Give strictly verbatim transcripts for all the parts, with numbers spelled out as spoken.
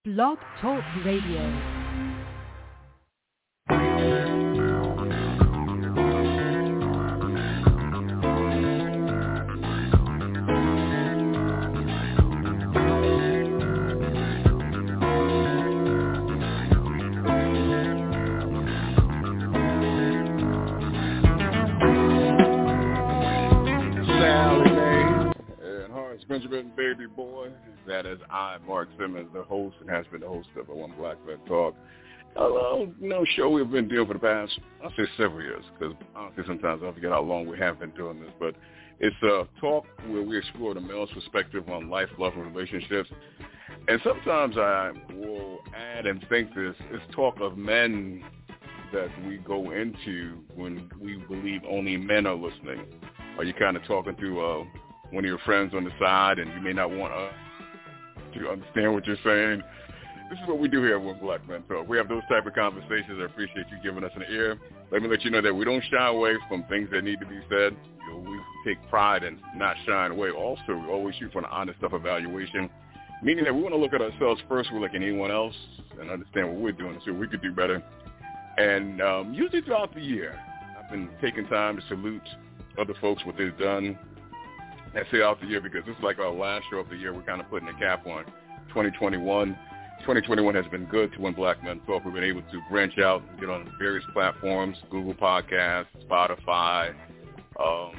Blog Talk Radio. Benjamin Baby Boy. That is I, Mark Simmons, the host, and has been the host of the One Black Men Talk. A you know, show we've been doing for the past, I'll say several years, because honestly sometimes I forget how long we have been doing this, but it's a talk where we explore the male's perspective on life, love, and relationships. And sometimes I will add and think this, it's talk of men that we go into when we believe only men are listening. Are you kind of talking to uh, one of your friends on the side, and you may not want uh, to understand what you're saying? This is what we do here at One Black Men Talk. We have those type of conversations. I appreciate you giving us an ear. Let me let you know that we don't shy away from things that need to be said. You know, we take pride in not shying away. Also, we always shoot for an honest self-evaluation, meaning that we want to look at ourselves first. We're like anyone else and understand what we're doing and see what we could do better. And um, usually throughout the year, I've been taking time to salute other folks, what they've done. I say out the year because this is like our last show of the year. We're kind of putting a cap on twenty twenty-one. twenty twenty-one has been good to One Black Men Talk. We've been able to branch out and get on various platforms, Google Podcasts, Spotify, um,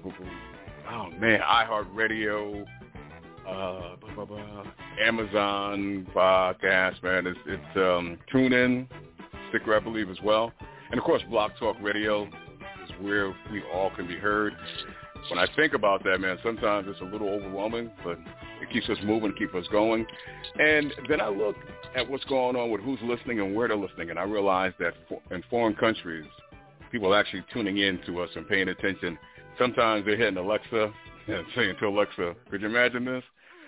oh man, iHeartRadio, uh, Amazon Podcast, man. It's, it's um, TuneIn, Sticker, I believe, as well. And, of course, Blog Talk Radio is where we all can be heard. When I think about that, man, sometimes it's a little overwhelming, but it keeps us moving, keeps us going. And then I look at what's going on with who's listening and where they're listening, and I realize that in foreign countries, people are actually tuning in to us and paying attention. Sometimes they're hitting Alexa and saying to Alexa, could you imagine this?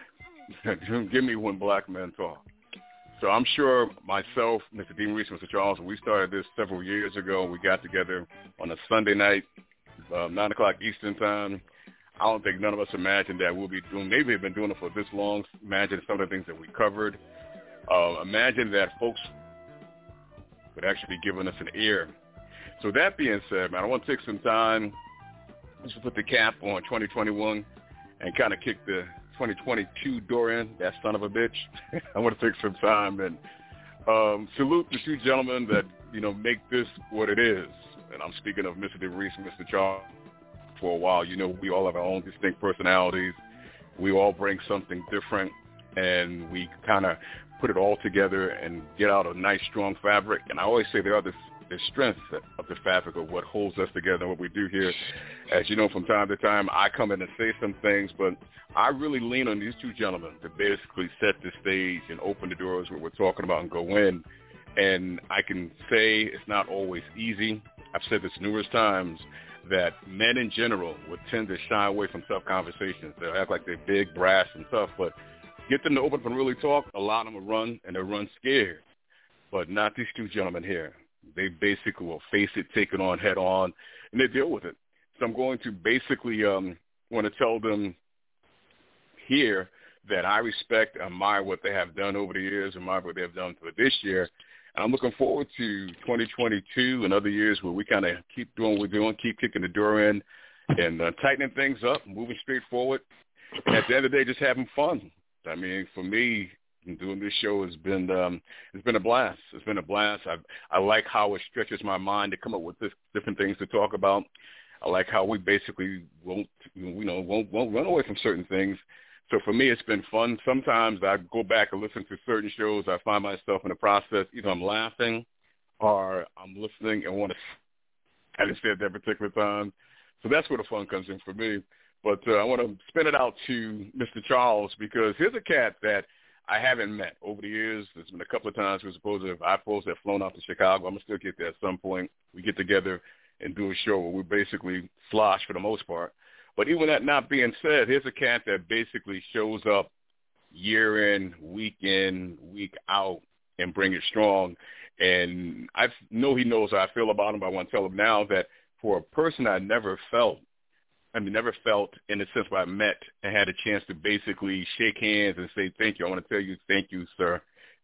Give me One Black Men Talk. So I'm sure myself, Mister Dean Reese, Mister Charles, we started this several years ago. We got together on a Sunday night, Uh, nine o'clock Eastern time. I don't think none of us imagined that we'll be doing, maybe we've been doing it for this long. Imagine some of the things that we covered. Uh, imagine that folks would actually be giving us an ear. So that being said, man, I want to take some time just to put the cap on twenty twenty-one and kind of kick the twenty twenty-two door in, that son of a bitch. I want to take some time and um, salute the two gentlemen that, you know, make this what it is. And I'm speaking of Mister DeReese and Mister Charles. For a while, you know, we all have our own distinct personalities. We all bring something different, and we kind of put it all together and get out a nice, strong fabric. And I always say there are the, the strengths of the fabric of what holds us together and what we do here. As you know, from time to time, I come in and say some things, but I really lean on these two gentlemen to basically set the stage and open the doors where we're talking about and go in. And I can say it's not always easy. I've said this numerous times, that men in general would tend to shy away from tough conversations. They'll act like they're big, brass, and tough, but get them to open up and really talk, a lot of them will run, and they'll run scared. But not these two gentlemen here. They basically will face it, take it on head on, and they deal with it. So I'm going to basically um, want to tell them here that I respect, admire what they have done over the years, admire what they have done for this year. And I'm looking forward to twenty twenty-two and other years where we kind of keep doing what we're doing, keep kicking the door in and uh, tightening things up, moving straight forward. And at the end of the day, just having fun. I mean, for me, doing this show has been um, it's been a blast. It's been a blast. I I like how it stretches my mind to come up with this, different things to talk about. I like how we basically won't, you know, won't, won't run away from certain things. So for me, it's been fun. Sometimes I go back and listen to certain shows. I find myself in the process, either I'm laughing or I'm listening and want to, I just said that particular time. So that's where the fun comes in for me. But uh, I want to spin it out to Mister Charles, because here's a cat that I haven't met over the years. There's been a couple of times we're supposed to have, I supposed to have flown out to Chicago. I'm going to still get there at some point. We get together and do a show where we basically slosh for the most part. But even that not being said, here's a cat that basically shows up year in, week in, week out, and bring it strong. And I know he knows how I feel about him, but I want to tell him now that for a person I never felt, I mean, never felt in the sense where I met and had a chance to basically shake hands and say thank you. I want to tell you thank you, sir.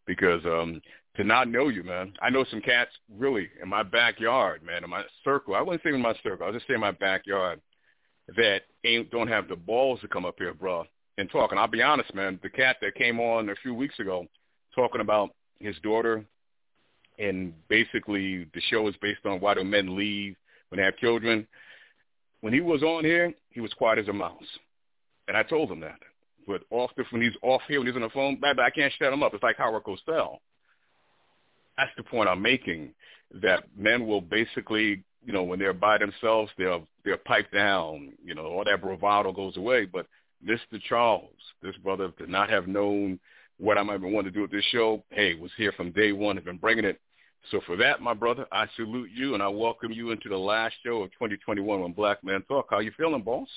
because um, to not know you, man. I know some cats really in my backyard, man, in my circle. I wouldn't say in my circle. I'll just say in my backyard that ain't don't have the balls to come up here, bro, and talk. And I'll be honest, man, the cat that came on a few weeks ago talking about his daughter, and basically the show is based on why do men leave when they have children. When he was on here, he was quiet as a mouse. And I told him that. But off the, when he's off here, when he's on the phone, baby, I can't shut him up. It's like Howard Cosell. That's the point I'm making, that men will basically, you know, when they're by themselves, they'll, they'll pipe down. You know, all that bravado goes away. But Mister Charles, this brother, did not have known what I might have wanted to do with this show. Hey, was here from day one, have been bringing it. So for that, my brother, I salute you, and I welcome you into the last show of twenty twenty-one on Black Man Talk. How you feeling, boss?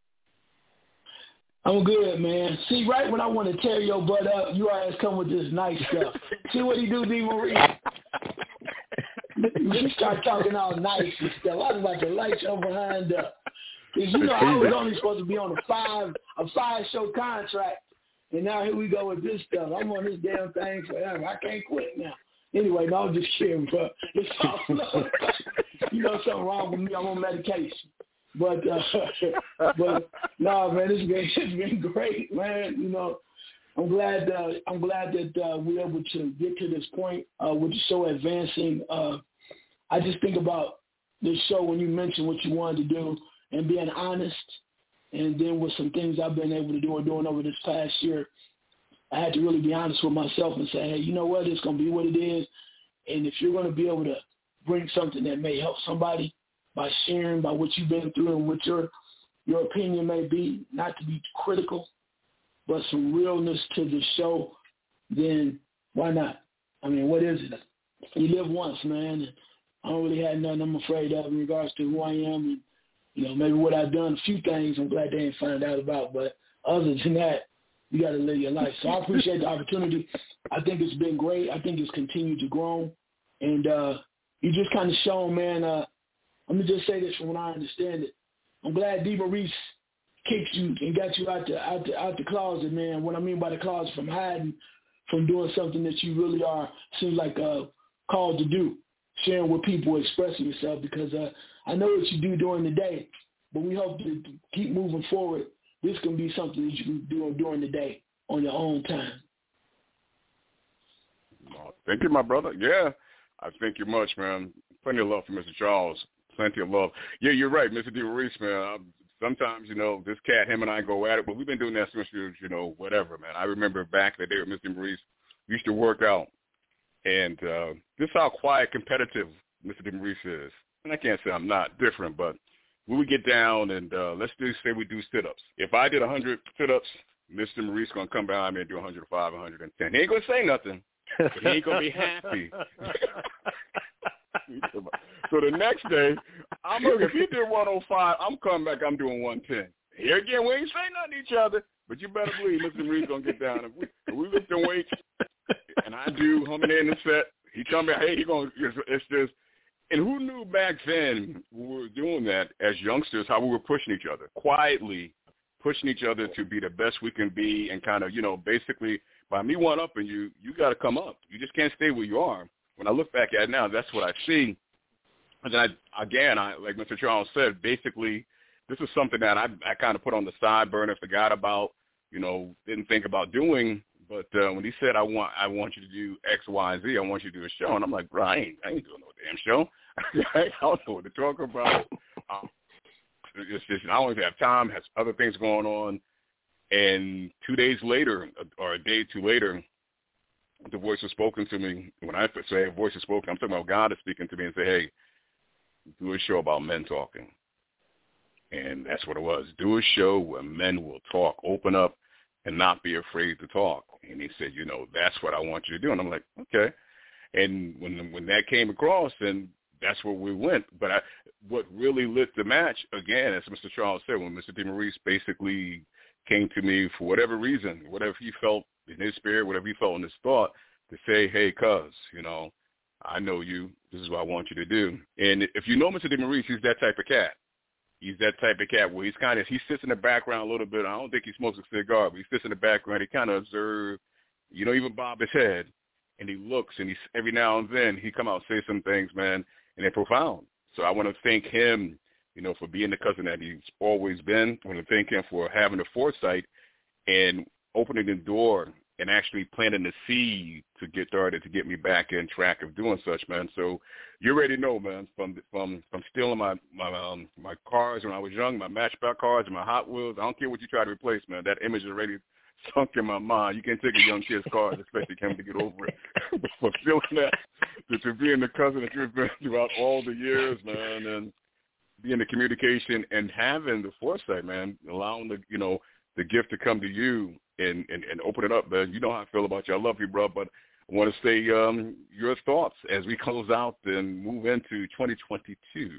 I'm good, man. See, right when I want to tear your butt up, you always come with this nice stuff. See what he do, D. Marie? You start talking all nice and stuff. I was about to light your behind up. Because, you know, I was only supposed to be on a five a five-show contract, and now here we go with this stuff. I'm on this damn thing forever. I can't quit now. Anyway, no, I'm just kidding, but it's all love. You know something wrong with me. I'm on medication. But, uh, but no, man, it's been, it's been great, man. You know, I'm glad uh, I'm glad that uh, we're able to get to this point uh, with the show advancing. Uh, I just think about this show when you mentioned what you wanted to do and being honest, and then with some things I've been able to do and doing over this past year, I had to really be honest with myself and say, hey, you know what, it's going to be what it is. And if you're going to be able to bring something that may help somebody by sharing by what you've been through and what your your opinion may be, not to be critical, but some realness to the show, then why not? I mean, what is it? You live once, man. And I don't really have nothing I'm afraid of in regards to who I am. And, you know, maybe what I've done, a few things I'm glad they didn't find out about. But other than that, you got to live your life. So I appreciate the opportunity. I think it's been great. I think it's continued to grow. And uh, you just kind of shown, man, uh, let me just say this from what I understand it. I'm glad D. Maurice kicked you and got you out the, out the, out the closet, man. What I mean by the closet, from hiding, from doing something that you really are, seems like uh, called to do, sharing with people, expressing yourself, because uh, I know what you do during the day, but we hope to keep moving forward. This can be something that you can do during the day on your own time. Thank you, my brother. Yeah, I thank you much, man. Plenty of love for Mister Charles. Plenty of love. Yeah, you're right, Mister D. Maurice, man. Sometimes, you know, this cat, him and I go at it, but we've been doing that since, you know, whatever, man. I remember back in the day with Mister Maurice, we used to work out, and uh, this is how quiet, competitive Mister D. Maurice is. And I can't say I'm not different, but we would get down and uh, let's do say we do sit-ups. If I did one hundred sit-ups, Mister Maurice going to come behind me and do one hundred five, one hundred ten. He ain't going to say nothing, but he ain't going to be happy. So the next day, I'm looking, if he did one oh five, I'm coming back, I'm doing one ten. Here again, we ain't saying nothing to each other, but you better believe Mister Maurice going to get down. If we, if we lift the weights, and I do humming in the set, he come back, hey, he going to, it's just, and who knew back then when we were doing that as youngsters, how we were pushing each other, quietly pushing each other to be the best we can be, and kind of, you know, basically by me one up and you, you got to come up. You just can't stay where you are. When I look back at it now, that's what I see. And then, I, again, I, like Mister Charles said, basically this is something that I, I kind of put on the side burner, forgot about, you know, didn't think about doing. But uh, when he said, I want I want you to do X, Y, Z, I want you to do a show, and I'm like, bro, I ain't, I ain't doing no damn show. I don't know what to talk about. Um, it's just, I don't even have time, has other things going on. And two days later, or a day or two later, the voice was spoken to me. When I say a voice is spoken, I'm talking about God is speaking to me and say, hey, do a show about men talking. And that's what it was. Do a show where men will talk, open up, and not be afraid to talk. And he said, you know, that's what I want you to do. And I'm like, okay. And when when that came across, then that's where we went. But I, what really lit the match, again, as Mister Charles said, when Mister D. Maurice basically came to me for whatever reason, whatever he felt in his spirit, whatever he felt in his thought, to say, hey, cuz, you know, I know you. This is what I want you to do. And if you know Mister D. Maurice, he's that type of cat. He's that type of cat where he's kind of, he sits in the background a little bit. I don't think he smokes a cigar, but he sits in the background. He kind of observes, you don't even bob his head. and he looks, and he's every now and then he come out and say some things, man, and they're profound. So I want to thank him, you know, for being the cousin that he's always been. I want to thank him for having the foresight and opening the door and actually planting the seed to get started to get me back in track of doing such, man. So you already know, man, from from from stealing my my um, my cars when I was young, my Matchbox cars and my Hot Wheels. I don't care what you try to replace, man. That image is already sunk in my mind. You can't take a young kid's car, especially him, to get over it. But for feeling that, to, to being the cousin that you've been throughout all the years, man, and being the communication and having the foresight, man, allowing the you know the gift to come to you. And, and, and open it up, man. You know how I feel about you. I love you, bro, but I want to say um, your thoughts as we close out and move into twenty twenty-two.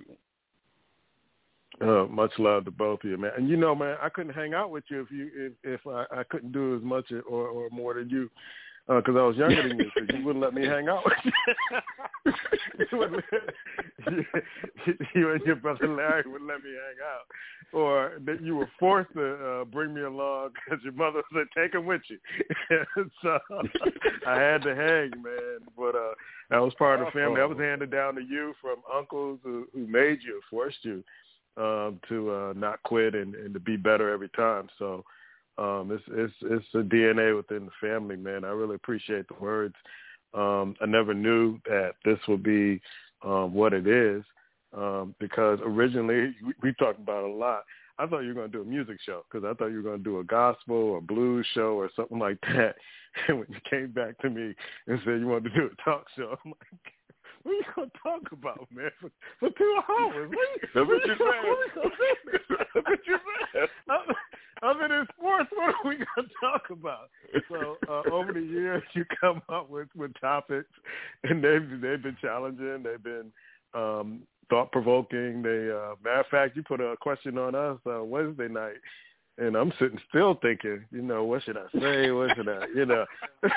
Uh, much love to both of you, man. And you know, man, I couldn't hang out with you if you if, if I, I couldn't do as much or, or more than you, because uh, I was younger than you, so you wouldn't let me hang out with you. you, wouldn't let, you, you and your brother Larry wouldn't let me hang out. Or that you were forced to uh, bring me along because your mother said, take him with you. So I had to hang, man. But uh, that was part of the family. That was handed down to you from uncles who, who made you, forced you um, to uh, not quit and, and to be better every time. So um, it's, it's, it's a D N A within the family, man. I really appreciate the words. Um, I never knew that this would be um, what it is. Um, because originally we, we talked about it a lot. I thought you were going to do a music show because I thought you were going to do a gospel or blues show or something like that. And when you came back to me and said you wanted to do a talk show, I'm like, what are you going to talk about, man, for, for two hours? What are you, That's what you said. That's what you said. Other than sports, what are we going to talk about? So uh, over the years, you come up with, with topics, and they've, they've been challenging. They've been um, thought-provoking. They, uh, matter of fact, you put a question on us uh, Wednesday night, and I'm sitting still thinking, you know, what should I say? What should I, you know?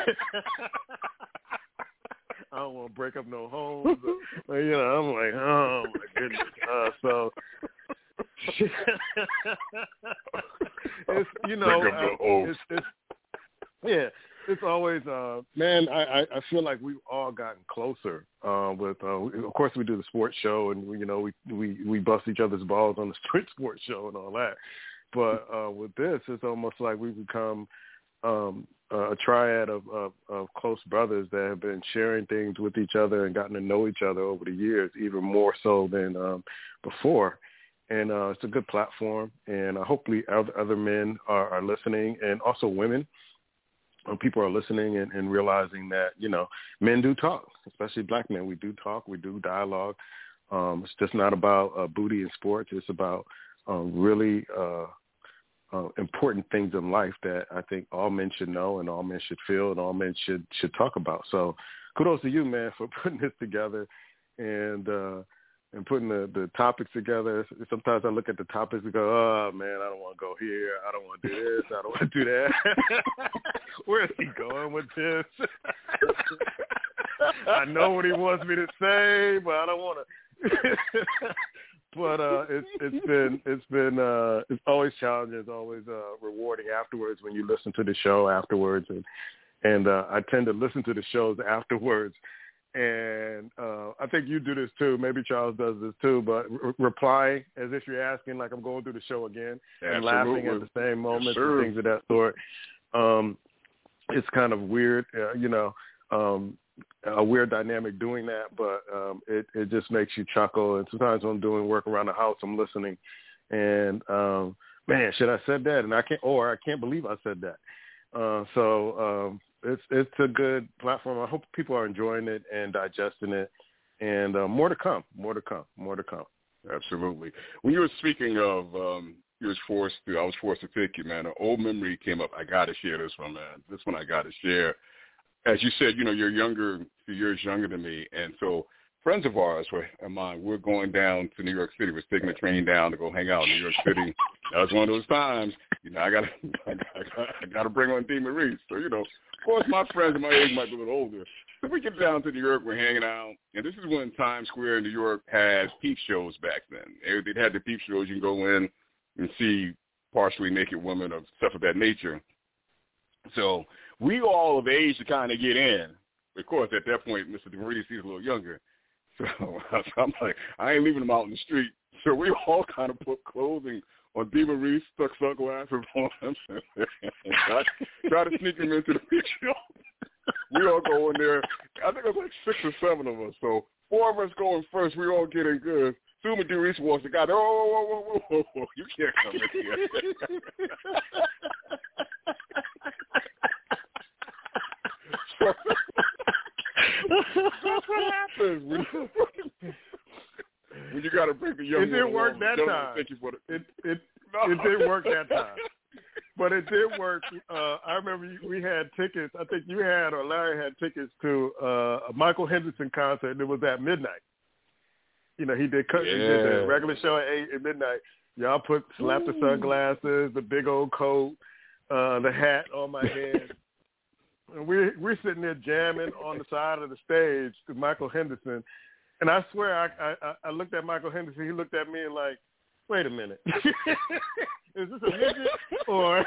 I don't want to break up no homes. Or, you know, I'm like, oh, my goodness. Uh, so, it's, you know, uh, it's, it's, yeah. It's always, uh, man, I, I feel like we've all gotten closer uh, with, uh, of course, we do the sports show and, we, you know, we, we, we bust each other's balls on the street sports show and all that. But uh, with this, it's almost like we've become um, a triad of, of, of close brothers that have been sharing things with each other and gotten to know each other over the years, even more so than um, before. And uh, it's a good platform. And uh, hopefully other, other men are, are listening, and also women. People are listening and, and realizing that, you know, men do talk, especially black men. We do talk. We do dialogue. Um, it's just not about uh, booty and sports. It's about um, really uh, uh, important things in life that I think all men should know and all men should feel and all men should should talk about. So kudos to you, man, for putting this together and uh, and putting the, the topics together. Sometimes I look at the topics and go, oh, man, I don't want to go here. I don't want to do this. I don't want to do that. Where is he going with this? I know what he wants me to say, but I don't want to. But uh, it's it's been it's been uh, it's always challenging. It's always uh, rewarding afterwards when you listen to the show afterwards, and and uh, I tend to listen to the shows afterwards. And uh, I think you do this too. Maybe Charles does this too. But re- replying as if you're asking, like I'm going through the show again, Absolutely. And laughing at the same moments yes, and things of that sort. Um, it's kind of weird, uh, you know, um, a weird dynamic doing that. But um, it it just makes you chuckle. And sometimes when I'm doing work around the house, I'm listening, and um, man, should I said that? And I can't, or I can't believe I said that. Uh, so. Um, It's it's a good platform. I hope people are enjoying it and digesting it, and uh, more to come, more to come, more to come. Absolutely. When you were speaking of, um, you was forced to, I was forced to pick you, man. An old memory came up. I got to share this one, man. This one I got to share. As you said, you know, you're younger, a few years younger than me, and so friends of ours were and mine. We're going down to New York City. We're taking the train down to go hang out in New York City. That was one of those times. You know, I got I got I got to bring on D. Maurice. So you know. Of course, my friends at my age might be a little older. So we get down to New York, we're hanging out, and this is when Times Square in New York had peep shows back then. They had the peep shows. You can go in and see partially naked women or stuff of that nature. So we all of age to kind of get in, of course, at that point, Mister DeMaurice, he's a little younger. So I'm like, I ain't leaving him out in the street. So we all kind of put clothing on DeMaurice, stuck sunglasses on him, and try, try to sneak him into the picture. We all go in there. I think it was like six or seven of us. So four of us going first. We all getting good. Soon as DeMaurice walks, the guy, oh, whoa, whoa, whoa, whoa, whoa, you can't come in here. That's what happens when, when you got to bring the young. It didn't work that time. It it it, no. it didn't work that time, but it did work. Uh, I remember we had tickets. I think you had or Larry had tickets to uh, a Michael Henderson concert. And it was at midnight. You know, he did cut. Yeah. He did the regular show at eight at midnight. Y'all put slapped the sunglasses, the big old coat, uh, the hat on my head. And we're, we're sitting there jamming on the side of the stage to Michael Henderson. And I swear, I, I, I looked at Michael Henderson. He looked at me and like, wait a minute. Is this a midget or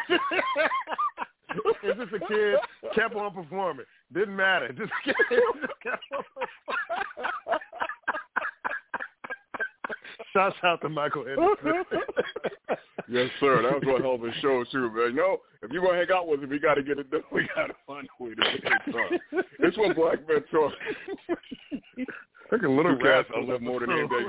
is this a kid kept on performing? Didn't matter. Just kept on performing. Shouts out to Michael Henderson. Yes, sir. That was one hell of a show, too, man. You know, if you're going to hang out with him, we got to get it done. We got to find a way to get it done. It's when Black Men Talk. Like a little rat. I live more than anything.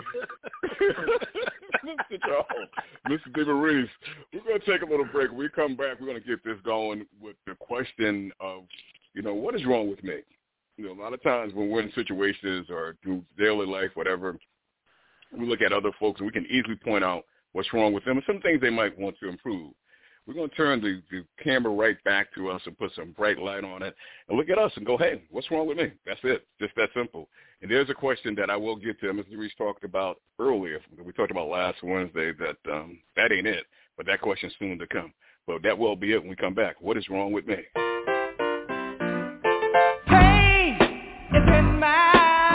Mister DeMaurice, we're going to take a little break. When we come back, we're going to get this going with the question of, you know, what is wrong with me? You know, a lot of times when we're in situations or through daily life, whatever, we look at other folks and we can easily point out what's wrong with them and some things they might want to improve. We're going to turn the, the camera right back to us and put some bright light on it and look at us and go, hey, what's wrong with me? That's it. Just that simple. And there's a question that I will get to. Mister DeMaurice talked about earlier. We talked about last Wednesday that um, that ain't it, but that question's soon to come. But that will be it when we come back. What is wrong with me? Pain is in my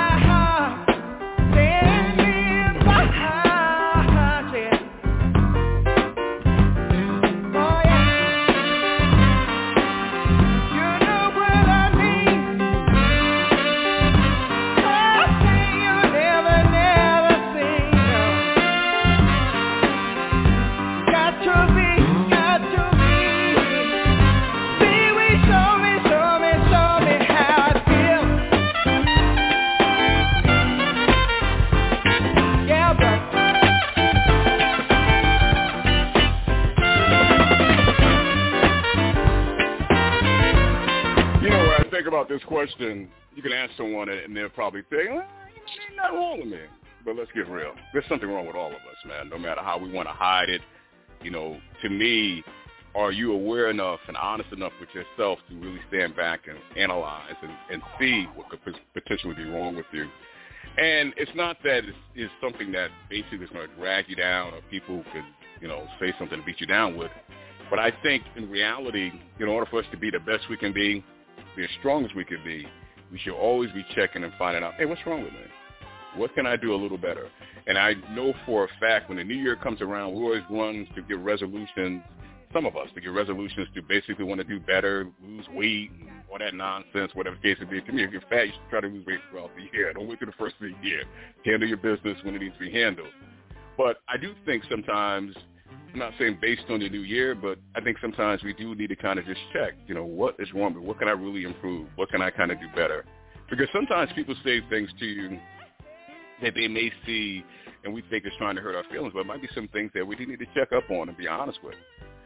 about this question, you can ask someone and they'll probably think, well, there's nothing wrong with me. But let's get real. There's something wrong with all of us, man, no matter how we want to hide it. You know, to me, are you aware enough and honest enough with yourself to really stand back and analyze and, and see what could potentially be wrong with you? And it's not that it's, it's something that basically is going to drag you down or people could, you know, say something to beat you down with. But I think in reality, in order for us to be the best we can be, be as strong as we can be, we should always be checking and finding out, hey, what's wrong with me? What can I do a little better? And I know for a fact when the new year comes around, we always run to get resolutions, some of us, to get resolutions to basically want to do better, lose weight, and all that nonsense, whatever the case may be. To me, if you're fat, you should try to lose weight throughout the year. Don't wait till the first of the year. Handle your business when it needs to be handled. But I do think sometimes, I'm not saying based on the new year, but I think sometimes we do need to kind of just check, you know, what is wrong with me? What can I really improve? What can I kind of do better? Because sometimes people say things to you that they may see and we think it's trying to hurt our feelings, but it might be some things that we do need to check up on and be honest with.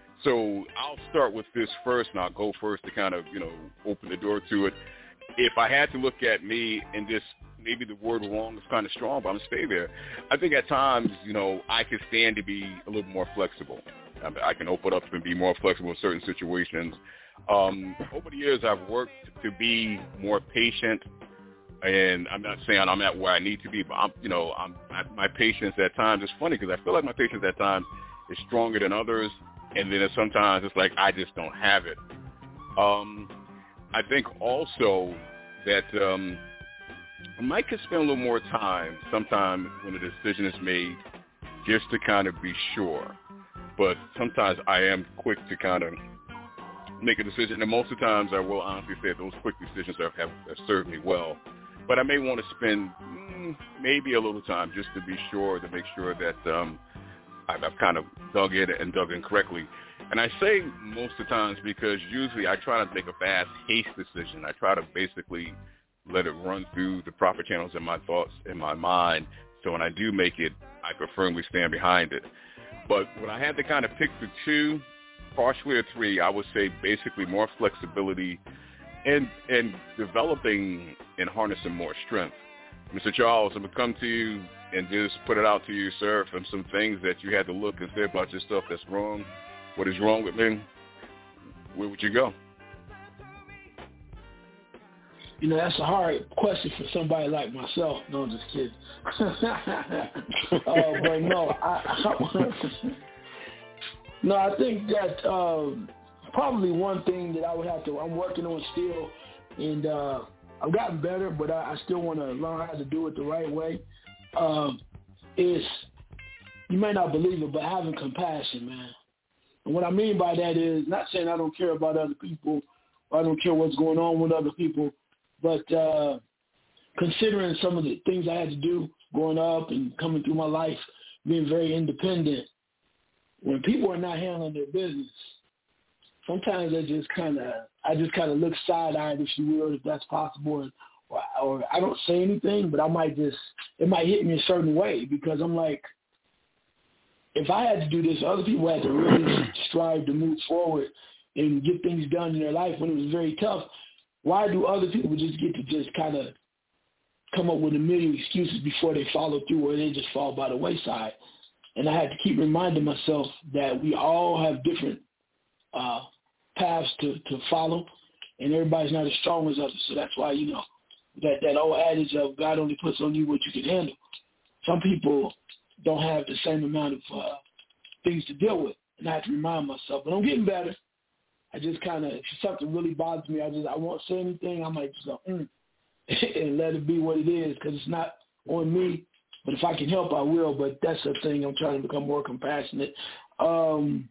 So I'll start with this first, and I'll go first to kind of, you know, open the door to it. If I had to look at me and just maybe the word wrong is kind of strong, but I'm going to stay there. I think at times, you know, I can stand to be a little more flexible. I, mean, I can open up and be more flexible in certain situations. Um, over the years, I've worked to be more patient, and I'm not saying I'm at where I need to be, but I'm, you know, I'm, I, my patience at times is funny because I feel like my patience at times is stronger than others, and then sometimes it's like I just don't have it. Um, I think also that um, I might could spend a little more time sometime when a decision is made just to kind of be sure. But sometimes I am quick to kind of make a decision, and most of the times I will honestly say those quick decisions have, have, have served me well. But I may want to spend mm, maybe a little time just to be sure, to make sure that um, I've, I've kind of dug in and dug in correctly. And I say most of the times because usually I try not to make a fast, haste decision. I try to basically let it run through the proper channels in my thoughts, in my mind, so when I do make it, I can firmly stand behind it. But when I had to kind of pick the two, partially or three, I would say basically more flexibility and and developing and harnessing more strength. Mister Charles, I'm going to come to you and just put it out to you, sir, from some things that you had to look and say about yourself that's wrong. What is wrong with me? Where would you go? You know, that's a hard question for somebody like myself. No, I'm just kidding. uh, but no, I, I no, I think that um, probably one thing that I would have to, I'm working on still, and uh, I've gotten better, but I, I still want to learn how to do it the right way, um, is, you may not believe it, but having compassion, man. And what I mean by that is not saying I don't care about other people or I don't care what's going on with other people, but uh, considering some of the things I had to do growing up and coming through my life, being very independent, when people are not handling their business, sometimes I just kind of, I just kind of look side-eyed, if you will, if that's possible, or, or I don't say anything, but I might just, it might hit me a certain way because I'm like, if I had to do this, other people had to really strive to move forward and get things done in their life when it was very tough. Why do other people just get to just kind of come up with a million excuses before they follow through, or they just fall by the wayside? And I had to keep reminding myself that we all have different uh, paths to, to follow, and everybody's not as strong as others. So that's why, you know, that, that old adage of God only puts on you what you can handle. Some people don't have the same amount of uh, things to deal with, and I have to remind myself. But I'm getting better. I just kind of, if something really bothers me, I just, I won't say anything. I might just go, mm, and let it be what it is, because it's not on me. But if I can help, I will. But that's the thing. I'm trying to become more compassionate. Um,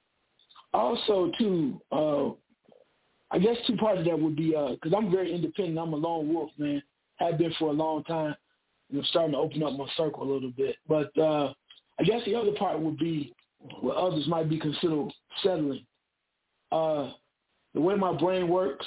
also, too, uh, I guess two parts of that would be, because uh, I'm very independent. I'm a lone wolf, man. Have been for a long time. And I'm starting to open up my circle a little bit. But uh, I guess the other part would be what others might be considered settling. Uh, the way my brain works,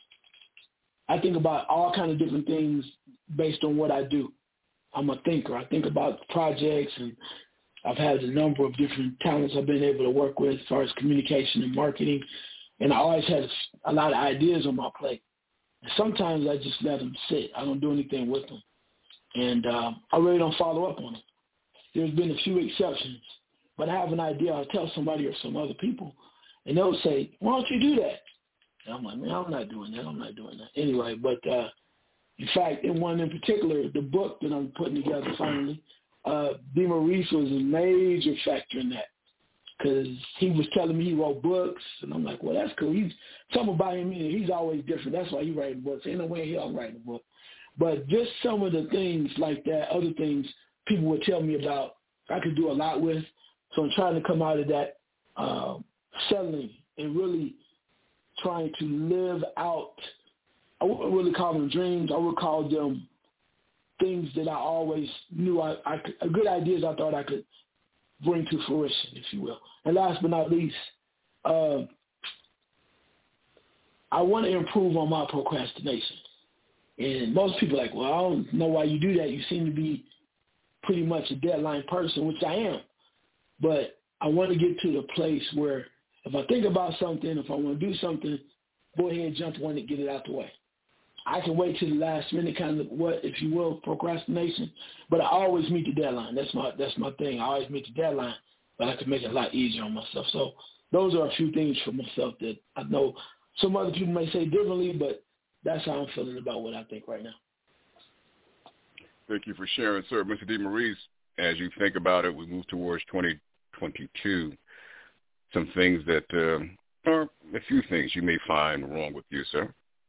I think about all kinds of different things based on what I do. I'm a thinker. I think about projects, and I've had a number of different talents I've been able to work with as far as communication and marketing, and I always had a lot of ideas on my plate. And sometimes I just let them sit. I don't do anything with them, and uh, I really don't follow up on them. There's been a few exceptions, but I have an idea. I'll tell somebody or some other people, and they'll say, why don't you do that? And I'm like, man, I'm not doing that. I'm not doing that. Anyway, but uh, in fact, in one in particular, the book that I'm putting together finally, uh, DeMaurice was a major factor in that, because he was telling me he wrote books, and I'm like, well, that's cool. He's something about him, he's always different. That's why he writing books. Ain't no way he'll write a book. But just some of the things like that, other things people would tell me about, I could do a lot with. So I'm trying to come out of that uh, settling and really trying to live out, I wouldn't really call them dreams. I would call them things that I always knew I, I could, good ideas I thought I could bring to fruition, if you will. And last but not least, uh, I want to improve on my procrastination. And most people are like, well, I don't know why you do that. You seem to be pretty much a deadline person, which I am. But I want to get to the place where if I think about something, if I want to do something, go ahead and jump on it, get it out the way. I can wait till the last minute, kind of what, if you will, procrastination. But I always meet the deadline. That's my that's my thing. I always meet the deadline, but I can make it a lot easier on myself. So those are a few things for myself that I know some other people may say differently, but that's how I'm feeling about what I think right now. Thank you for sharing, sir. Mister DeMaurice, as you think about it, we move towards twenty twenty-two. Some things that, uh, or a few things you may find wrong with you, sir.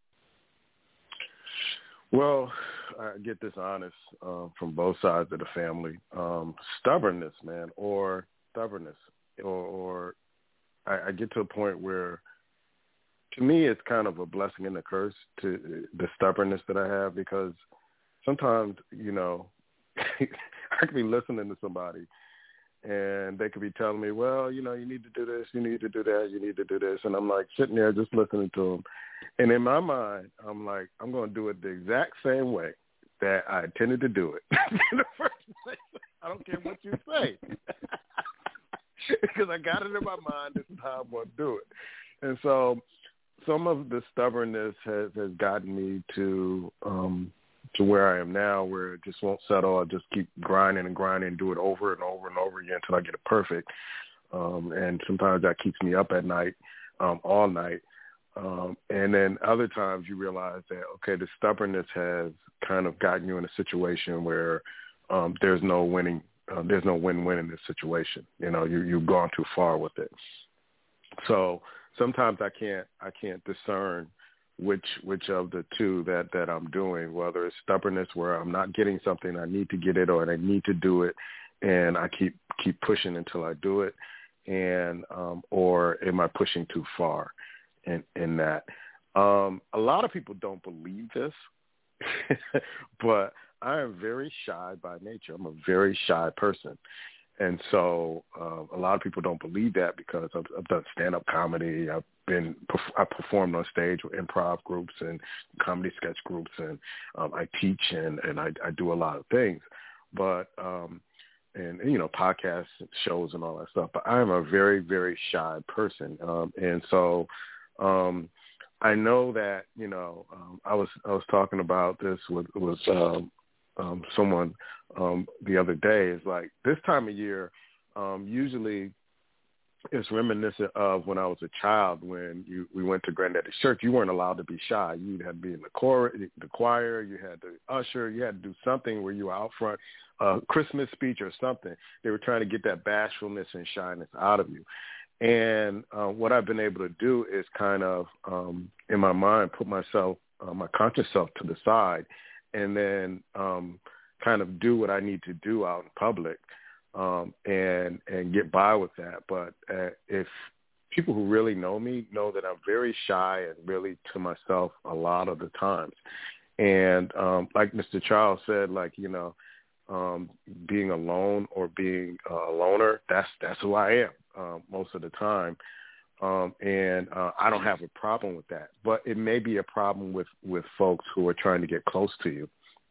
Well, I get this honest uh, from both sides of the family. Um, stubbornness, man, or stubbornness, or, or I, I get to a point where to me, it's kind of a blessing and a curse to the stubbornness that I have, because sometimes, you know, I could be listening to somebody and they could be telling me, well, you know, you need to do this, you need to do that, you need to do this. And I'm like sitting there just listening to them. And in my mind, I'm like, I'm going to do it the exact same way that I intended to do it in the first place. I don't care what you say. Because I got it in my mind, this is how I'm going to do it. And so some of the stubbornness has, has gotten me to um, to where I am now, where it just won't settle. I just keep grinding and grinding and do it over and over and over again until I get it perfect. Um, and sometimes that keeps me up at night, um, all night. Um, and then other times you realize that, okay, the stubbornness has kind of gotten you in a situation where um, there's no winning. Uh, there's no win-win in this situation. You know, you, you've gone too far with it. So sometimes I can't I can't discern which which of the two that, that I'm doing, whether it's stubbornness where I'm not getting something, I need to get it, or I need to do it, and I keep keep pushing until I do it, and um, or am I pushing too far in, in that? Um, a lot of people don't believe this, but I am very shy by nature. I'm a very shy person. And so uh, a lot of people don't believe that because I've, I've done stand-up comedy. I've been I performed on stage with improv groups and comedy sketch groups, and um, I teach and, and I, I do a lot of things. But um, and, you know, podcasts, shows, and all that stuff. But I am a very, very shy person, um, and so um, I know that you know um, I was I was talking about this with with. Um, Um, someone um, the other day is like, this time of year, um, usually it's reminiscent of when I was a child, when you we went to Granddaddy's church. You weren't allowed to be shy. You had to be in the choir, the choir. You had to usher. You had to do something where you were out front, a Christmas speech or something. They were trying to get that bashfulness and shyness out of you. And uh, what I've been able to do is kind of, um, in my mind, put myself, uh, my conscious self to the side, and then um, kind of do what I need to do out in public um, and and get by with that. But uh, if people who really know me know that I'm very shy and really to myself a lot of the times. And um, like Mister Charles said, like, you know, um, being alone or being uh, a loner, that's that's who I am um, most of the time. Um, and uh, I don't have a problem with that, but it may be a problem with, with folks who are trying to get close to you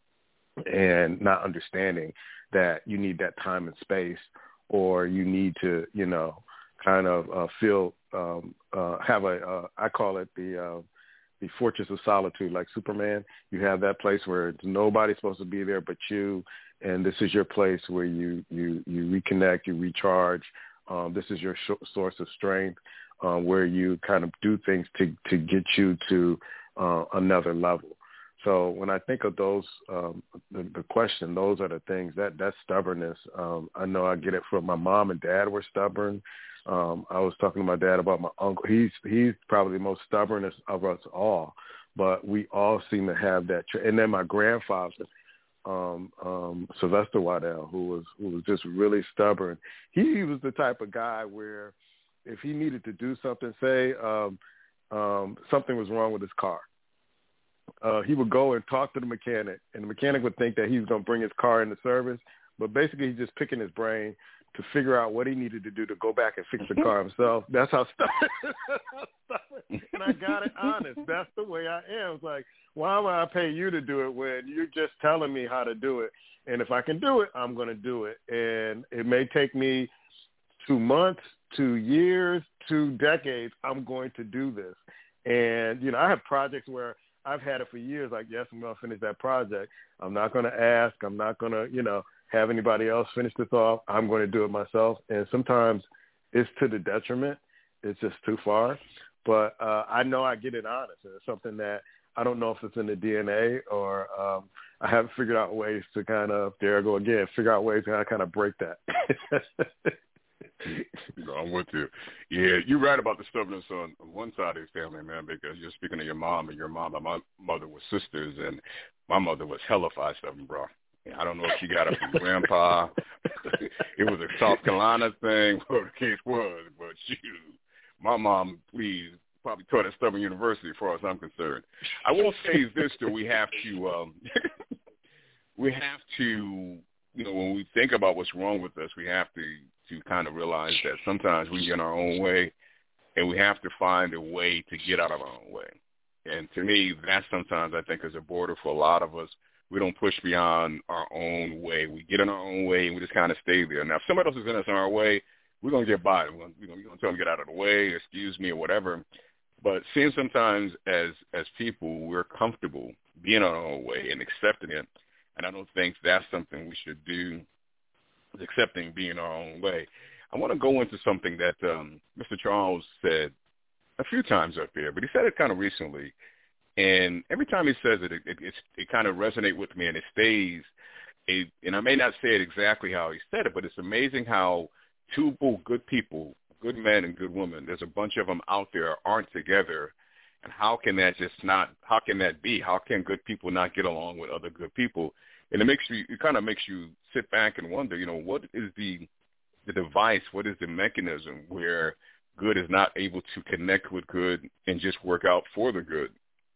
and not understanding that you need that time and space, or you need to, you know, kind of uh, feel, um, uh, have a, uh, I call it the, uh, the fortress of solitude, like Superman. You have that place where it's nobody's supposed to be there but you, and this is your place where you, you, you reconnect, you recharge. Um, this is your sh- source of strength. Um, where you kind of do things to, to get you to uh, another level. So when I think of those, um, the, the question, those are the things, that, that stubbornness. Um, I know I get it from my mom and dad were stubborn. Um, I was talking to my dad about my uncle. He's he's probably the most stubbornest of us all, but we all seem to have that. Tra- and then my grandfather, um, um, Sylvester Waddell, who was who was just really stubborn. He, he was the type of guy where if he needed to do something, say um, um, something was wrong with his car, uh, he would go and talk to the mechanic, and the mechanic would think that he was going to bring his car into service, but basically he's just picking his brain to figure out what he needed to do to go back and fix the car himself. That's how stubborn. And I got it honest. That's the way I am. It's like, why would I pay you to do it when you're just telling me how to do it? And if I can do it, I'm going to do it. And it may take me two months, two years, two decades, I'm going to do this. And, you know, I have projects where I've had it for years, like, yes, I'm going to finish that project. I'm not going to ask. I'm not going to, you know, have anybody else finish this off. I'm going to do it myself. And sometimes it's to the detriment. It's just too far. But uh, I know I get it honest. And it's something that I don't know if it's in the D N A or um, I haven't figured out ways to kind of, there I go again, figure out ways to kind of break that. No, I'm with you. Yeah, you're right about the stubbornness on one side of the family, man, because you're speaking of your mom, and your mom and my mother were sisters, and my mother was hellified stubborn, bro. I don't know if she got it from grandpa. It was a South Carolina thing, whatever the case was, but shoot, my mom, please, probably taught at Stubborn University as far as I'm concerned. I will say this, that we have to, um, we have to, you know, when we think about what's wrong with us, we have to, to kind of realize that sometimes we get in our own way, and we have to find a way to get out of our own way. And to me, that sometimes I think is a border for a lot of us. We don't push beyond our own way. We get in our own way, and we just kind of stay there. Now, if somebody else is in us in our way, we're going to get by. We're going to, you know, we're going to tell them to get out of the way, excuse me, or whatever. But seeing sometimes as as people, we're comfortable being our own way and accepting it. And I don't think that's something we should do, is accepting being our own way. I want to go into something that um, Mister Charles said a few times up here, but he said it kind of recently. And every time he says it, it, it, it, it kind of resonates with me, and it stays. A, and I may not say it exactly how he said it, but it's amazing how two good people, good men and good women, there's a bunch of them out there aren't together. And how can that just not, how can that be? How can good people not get along with other good people? And it makes you, it kind of makes you sit back and wonder, you know, what is the the device, what is the mechanism where good is not able to connect with good and just work out for the good?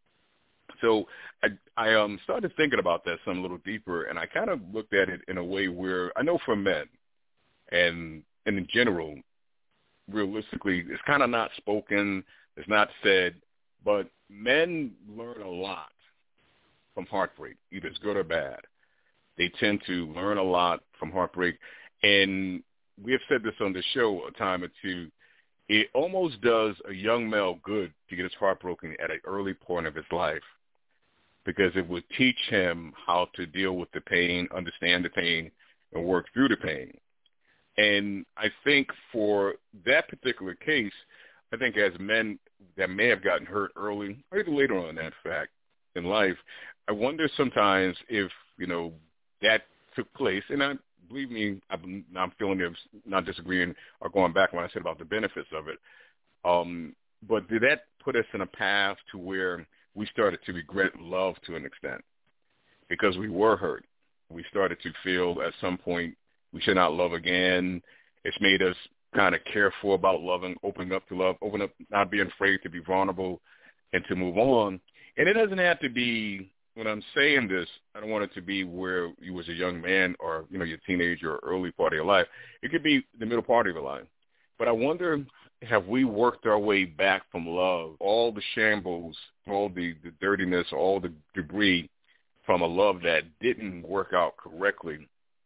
So I, I um, started thinking about that some a little deeper, and I kind of looked at it in a way where I know for men and, and in general, realistically, it's kind of not spoken, it's not said, but men learn a lot from heartbreak, either it's good or bad. They tend to learn a lot from heartbreak, and we have said this on the show a time or two. It almost does a young male good to get his heart broken at an early point of his life, because it would teach him how to deal with the pain, understand the pain, and work through the pain. And I think for that particular case, I think as men that may have gotten hurt early or even later on, that fact, in life, I wonder sometimes if, you know, that took place, and I believe me, I'm, I'm feeling it, not disagreeing or going back when I said about the benefits of it. Um, but did that put us in a path to where we started to regret love to an extent because we were hurt? We started to feel at some point we should not love again. It's made us kind of careful about loving, opening up to love, open up, not being afraid to be vulnerable and to move on. And it doesn't have to be, when I'm saying this, I don't want it to be where you was a young man or, you know, your teenager or early part of your life. It could be the middle part of your life. But I wonder, have we worked our way back from love, all the shambles, all the, the dirtiness, all the debris from a love that didn't work out correctly,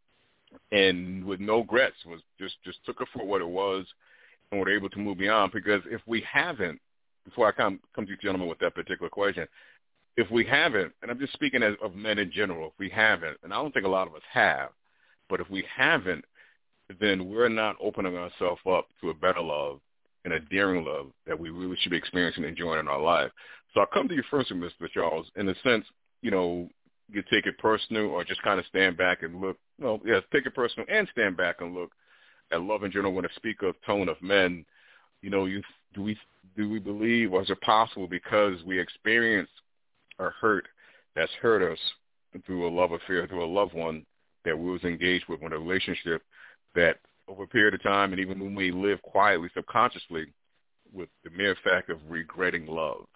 and with no regrets, was just, just took it for what it was and were able to move beyond? Because if we haven't, before I come, come to you gentlemen with that particular question, if we haven't, and I'm just speaking as of men in general, if we haven't, and I don't think a lot of us have, but if we haven't, then we're not opening ourselves up to a better love and a daring love that we really should be experiencing and enjoying in our life. So I'll come to you first, Mister Charles, in the sense, you know, you take it personal or just kind of stand back and look. Well, yes, take it personal and stand back and look at love in general. When I speak of tone of men, you know, you, do we do we believe, or is it possible because we experience a hurt that's hurt us through a love affair, through a loved one that we was engaged with in a relationship, that over a period of time, and even when we live quietly, subconsciously, with the mere fact of regretting love?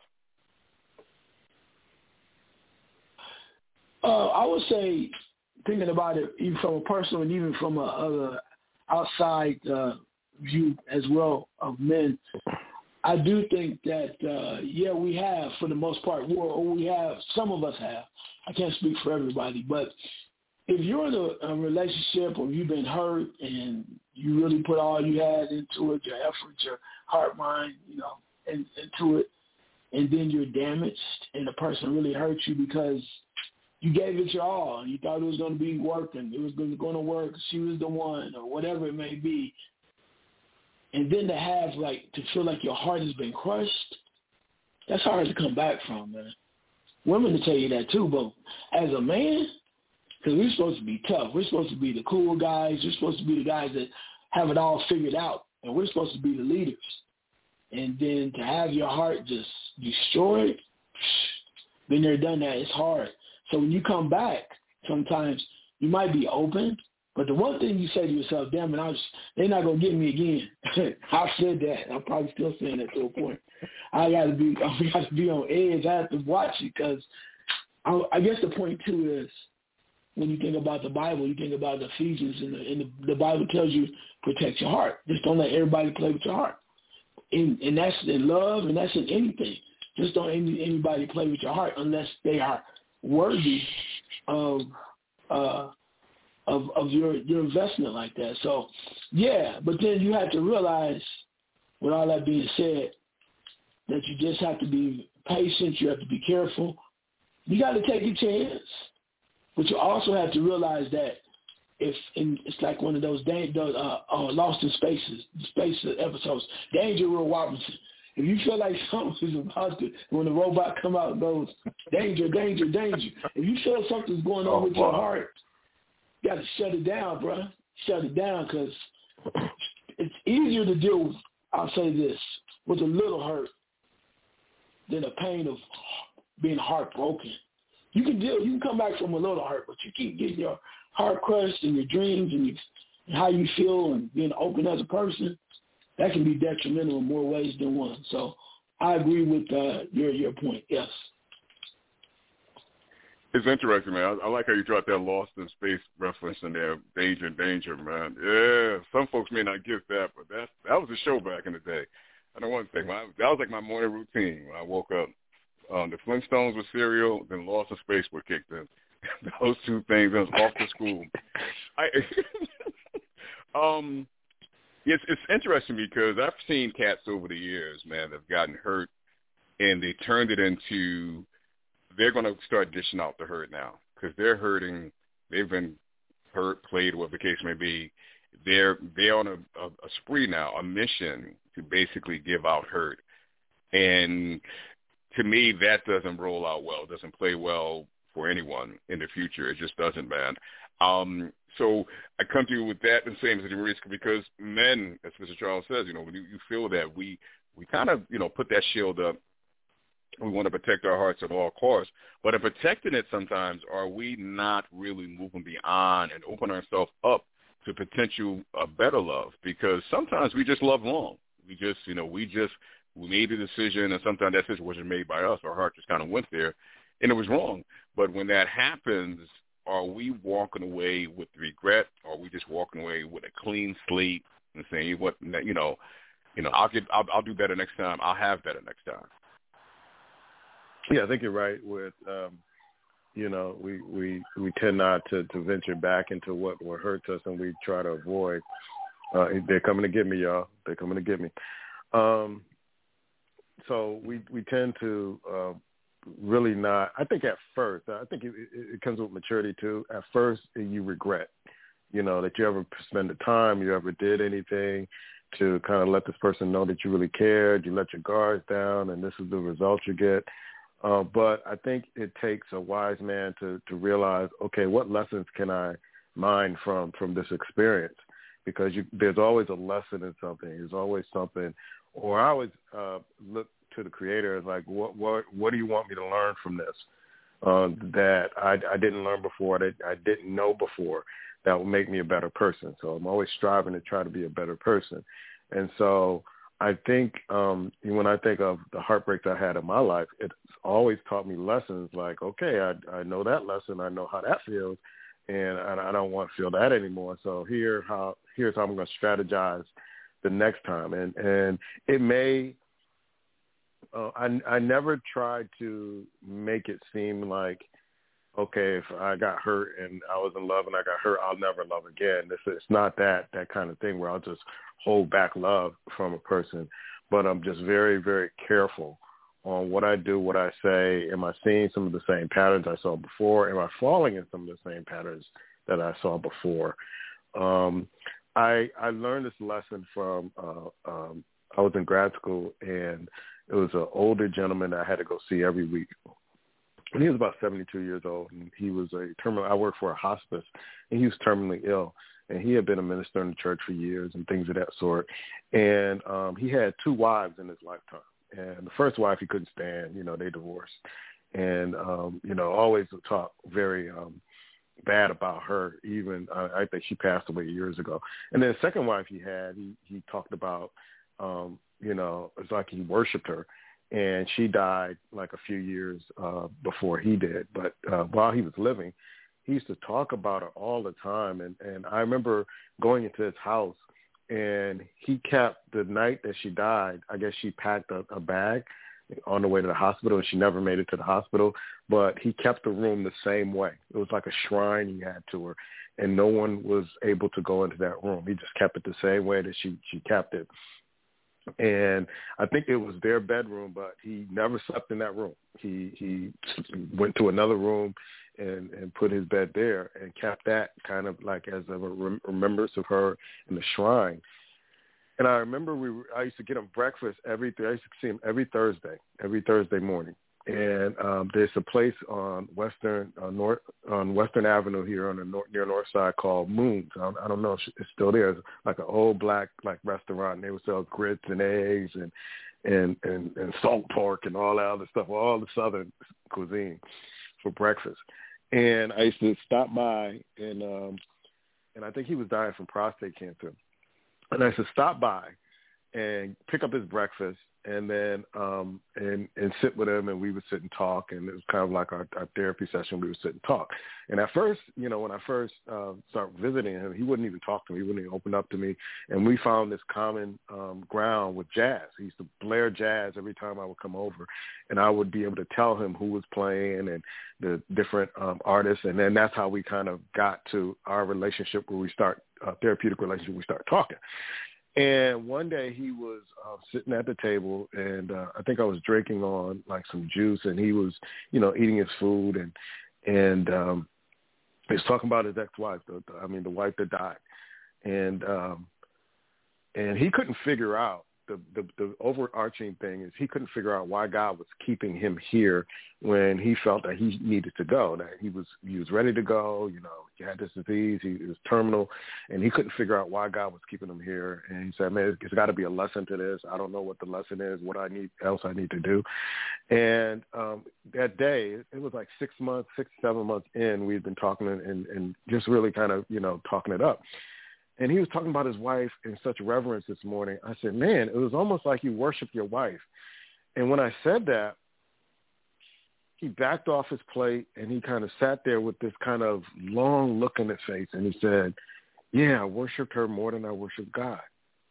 Uh, I would say, thinking about it, even from a personal and even from a other outside uh, view as well of men, I do think that, uh, yeah, we have, for the most part, or we have, some of us have. I can't speak for everybody, but if you're in a, a relationship or you've been hurt and you really put all you had into it, your effort, your heart, mind, you know, in, into it, and then you're damaged and the person really hurt you because you gave it your all and you thought it was going to be working, it was going to work, she was the one, or whatever it may be, and then to have, like, to feel like your heart has been crushed, that's hard to come back from, man. Women will tell you that too, but as a man, because we're supposed to be tough. We're supposed to be the cool guys. We're supposed to be the guys that have it all figured out, and we're supposed to be the leaders. And then to have your heart just destroyed, been there, done that, it's hard. So when you come back, sometimes you might be open, But the one thing you say to yourself, damn it, I was, they're not going to get me again. I said that. I'm probably still saying that to a point. I got to be I got to be on edge. I have to watch it because I, I guess the point, too, is when you think about the Bible, you think about the Ephesians, and the, and the, the Bible tells you protect your heart. Just don't let everybody play with your heart. And, and that's in love, and that's in anything. Just don't any, anybody play with your heart unless they are worthy of uh, of of your your investment like that. So, yeah, but then you have to realize, with all that being said, that you just have to be patient. You have to be careful. You got to take your chance, but you also have to realize that if in, it's like one of those, those uh, uh, Lost in Spaces, space episodes, Danger, Will Robinson. If you feel like something is about to, when the robot come out and goes, danger, danger, danger. If you feel something's going on oh, with wow. your heart, you got to shut it down, bro. Shut it down because it's easier to deal with, I'll say this, with a little hurt than the pain of being heartbroken. You can deal, you can come back from a little hurt, but you keep getting your heart crushed and your dreams and, your, and how you feel and being open as a person. That can be detrimental in more ways than one. So I agree with uh, your your point, yes. It's interesting, man. I, I like how you dropped that Lost in Space reference in there. Danger, danger, man. Yeah, some folks may not get that, but that that was a show back in the day. I don't want to think. My, that was like my morning routine when I woke up. Um, the Flintstones with cereal, then Lost in Space were kicked in. Those two things, I was off to school. I, um, it's, it's interesting because I've seen cats over the years, man, that have gotten hurt, and they turned it into they're going to start dishing out the hurt now because they're hurting. They've been hurt, played, whatever the case may be. They're they're on a, a, a spree now, a mission to basically give out hurt. And to me, that doesn't roll out well. It doesn't play well for anyone in the future. It just doesn't, man. Um, so I come to you with that and same as the risk because men, as Mister Charles says, you know, when you, you feel that we, we kind of, you know, put that shield up. We want to protect our hearts at all costs. But in protecting it sometimes, are we not really moving beyond and open ourselves up to potential uh, better love? Because sometimes we just love wrong. We just, you know, we just, we made a decision, and sometimes that decision wasn't made by us. Our heart just kind of went there, and it was wrong. But when that happens, are we walking away with regret? Or are we just walking away with a clean slate and saying, "What, you know, you know, I'll get, I'll, I'll do better next time. I'll have better next time." Yeah, I think you're right. With, um, you know, we, we, we tend not to, to venture back into what, what hurts us, and we try to avoid. Uh, they're coming to get me, y'all. They're coming to get me. Um, so we we tend to uh, really not. I think at first, I think it, it, it comes with maturity too. At first, you regret, you know, that you ever spent the time, you ever did anything to kind of let this person know that you really cared. You let your guards down, and this is the result you get. Uh, but I think it takes a wise man to, to realize, okay, what lessons can I mine from, from this experience? Because you, there's always a lesson in something. There's always something. Or I always uh, look to the Creator as like, what, what, what do you want me to learn from this uh, that I, I didn't learn before, that I didn't know before, that will make me a better person? So I'm always striving to try to be a better person. And so I think um, when I think of the heartbreaks I had in my life, it's always taught me lessons like, okay, I, I know that lesson. I know how that feels, and I, I don't want to feel that anymore. So here, how here's how I'm going to strategize the next time. And and it may, uh, I I never tried to make it seem like, okay, if I got hurt and I was in love and I got hurt, I'll never love again. It's, it's not that that kind of thing where I'll just hold back love from a person, but I'm just very, very careful on what I do, what I say. Am I seeing some of the same patterns I saw before? Am I falling in some of the same patterns that I saw before? Um, I I learned this lesson from, uh, um, I was in grad school, and it was an older gentleman that I had to go see every week. And he was about seventy-two years old, and he was a terminal. I worked for a hospice, and he was terminally ill. And he had been a minister in the church for years and things of that sort. And um, he had two wives in his lifetime. And the first wife he couldn't stand, you know, they divorced. And, um, you know, always talk very, um, bad about her. Even uh, I think she passed away years ago. And then the second wife he had, he he talked about, um, you know, it's like he worshipped her, and she died like a few years uh, before he did. But uh, while he was living, he used to talk about her all the time. And and I remember going into his house, and he kept the night that she died. I guess she packed a, a bag on the way to the hospital, and she never made it to the hospital, but he kept the room the same way. It was like a shrine he had to her, and no one was able to go into that room. He just kept it the same way that she, she kept it. And I think it was their bedroom, but he never slept in that room. He he went to another room and, and put his bed there and kept that kind of like as a rem- remembrance of her in the shrine. And I remember we were, I used to get him breakfast every I used to see him every Thursday, every Thursday morning. And um, there's a place on Western uh, North on Western Avenue here on the north, near North Side called Moons. I don't, I don't know if it's still there. It's like an old black like restaurant. And they would sell grits and eggs and and, and and salt pork and all that other stuff, all the Southern cuisine for breakfast. And I used to stop by, and um, and I think he was dying from prostate cancer. And I used to stop by and pick up his breakfast, and then um, and and sit with him, and we would sit and talk, and it was kind of like our, our therapy session. We would sit and talk. And at first, you know, when I first uh, started visiting him, he wouldn't even talk to me. He wouldn't even open up to me. And we found this common um, ground with jazz. He used to blare jazz every time I would come over, and I would be able to tell him who was playing and the different um, artists. And then that's how we kind of got to our relationship where we start, uh, therapeutic relationship, we start talking. And one day he was uh, sitting at the table, and uh, I think I was drinking on like some juice, and he was, you know, eating his food, and and um, he was talking about his ex-wife, the, the, I mean, the wife that died, and um, and he couldn't figure out the, the the overarching thing is he couldn't figure out why God was keeping him here when he felt that he needed to go, that he was he was ready to go. You know, he had this disease, he, he was terminal, and he couldn't figure out why God was keeping him here. And he said, "Man, there's got to be a lesson to this. I don't know what the lesson is, what I need else I need to do." And um, that day, it was like six months, six seven months in, we'd been talking and, and, and just really kind of you know talking it up. And he was talking about his wife in such reverence this morning. I said, man, it was almost like you worship your wife. And when I said that, he backed off his plate and he kind of sat there with this kind of long look in his face. And he said, yeah, I worshiped her more than I worship God.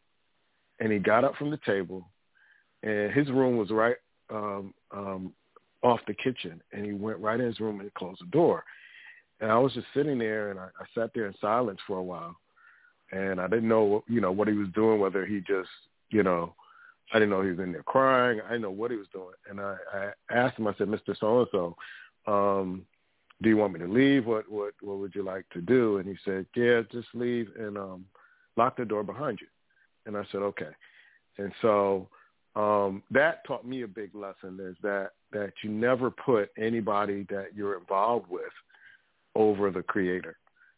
And he got up from the table, and his room was right um, um, off the kitchen. And he went right in his room and closed the door. And I was just sitting there, and I, I sat there in silence for a while. And I didn't know, you know, what he was doing, whether he just, you know, I didn't know he was in there crying. I didn't know what he was doing. And I, I asked him, I said, Mister So-and-so, um, do you want me to leave? What, what, what would you like to do? And he said, yeah, just leave and um, lock the door behind you. And I said, okay. And so um, that taught me a big lesson is that, that you never put anybody that you're involved with over the Creator.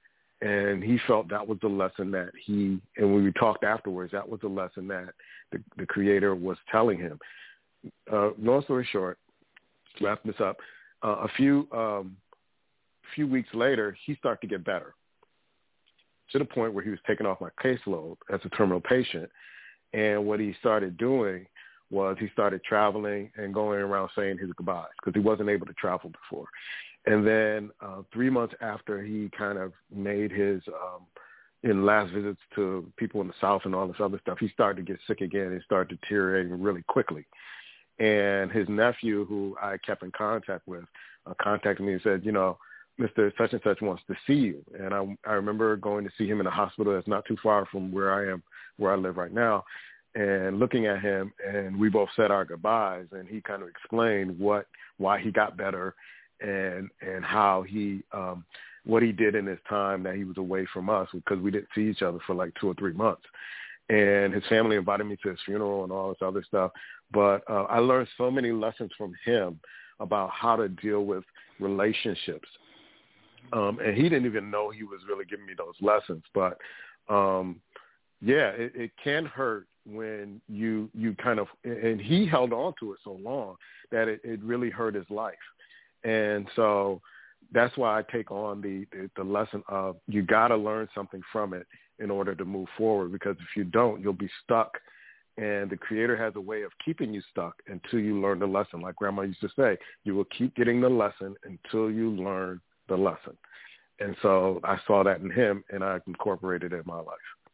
And he felt that was the lesson that he, and when we talked afterwards, that was the lesson that the, the Creator was telling him. Uh, long story short, wrap this up, uh, a few um, few weeks later, he started to get better to the point where he was taking off my caseload as a terminal patient. And what he started doing was he started traveling and going around saying his goodbyes because he wasn't able to travel before. And then uh, three months after he kind of made his um, in last visits to people in the South and all this other stuff, he started to get sick again and started deteriorating really quickly. And his nephew, who I kept in contact with, uh, contacted me and said, you know, Mister Such and Such wants to see you. And I, I remember going to see him in a hospital that's not too far from where I am, where I live right now, and looking at him, and we both said our goodbyes, and he kind of explained what why he got better and and how he um, what he did in his time that he was away from us because we didn't see each other for like two or three months. And his family invited me to his funeral and all this other stuff. But uh, I learned so many lessons from him about how to deal with relationships. Um, and he didn't even know he was really giving me those lessons. But, um, yeah, it, it can hurt when you you kind of – and he held on to it so long that it, it really hurt his life. And so that's why I take on the, the, the lesson of you got to learn something from it in order to move forward, because if you don't, you'll be stuck. And the Creator has a way of keeping you stuck until you learn the lesson. Like Grandma used to say, you will keep getting the lesson until you learn the lesson. And so I saw that in him, and I incorporated it in my life.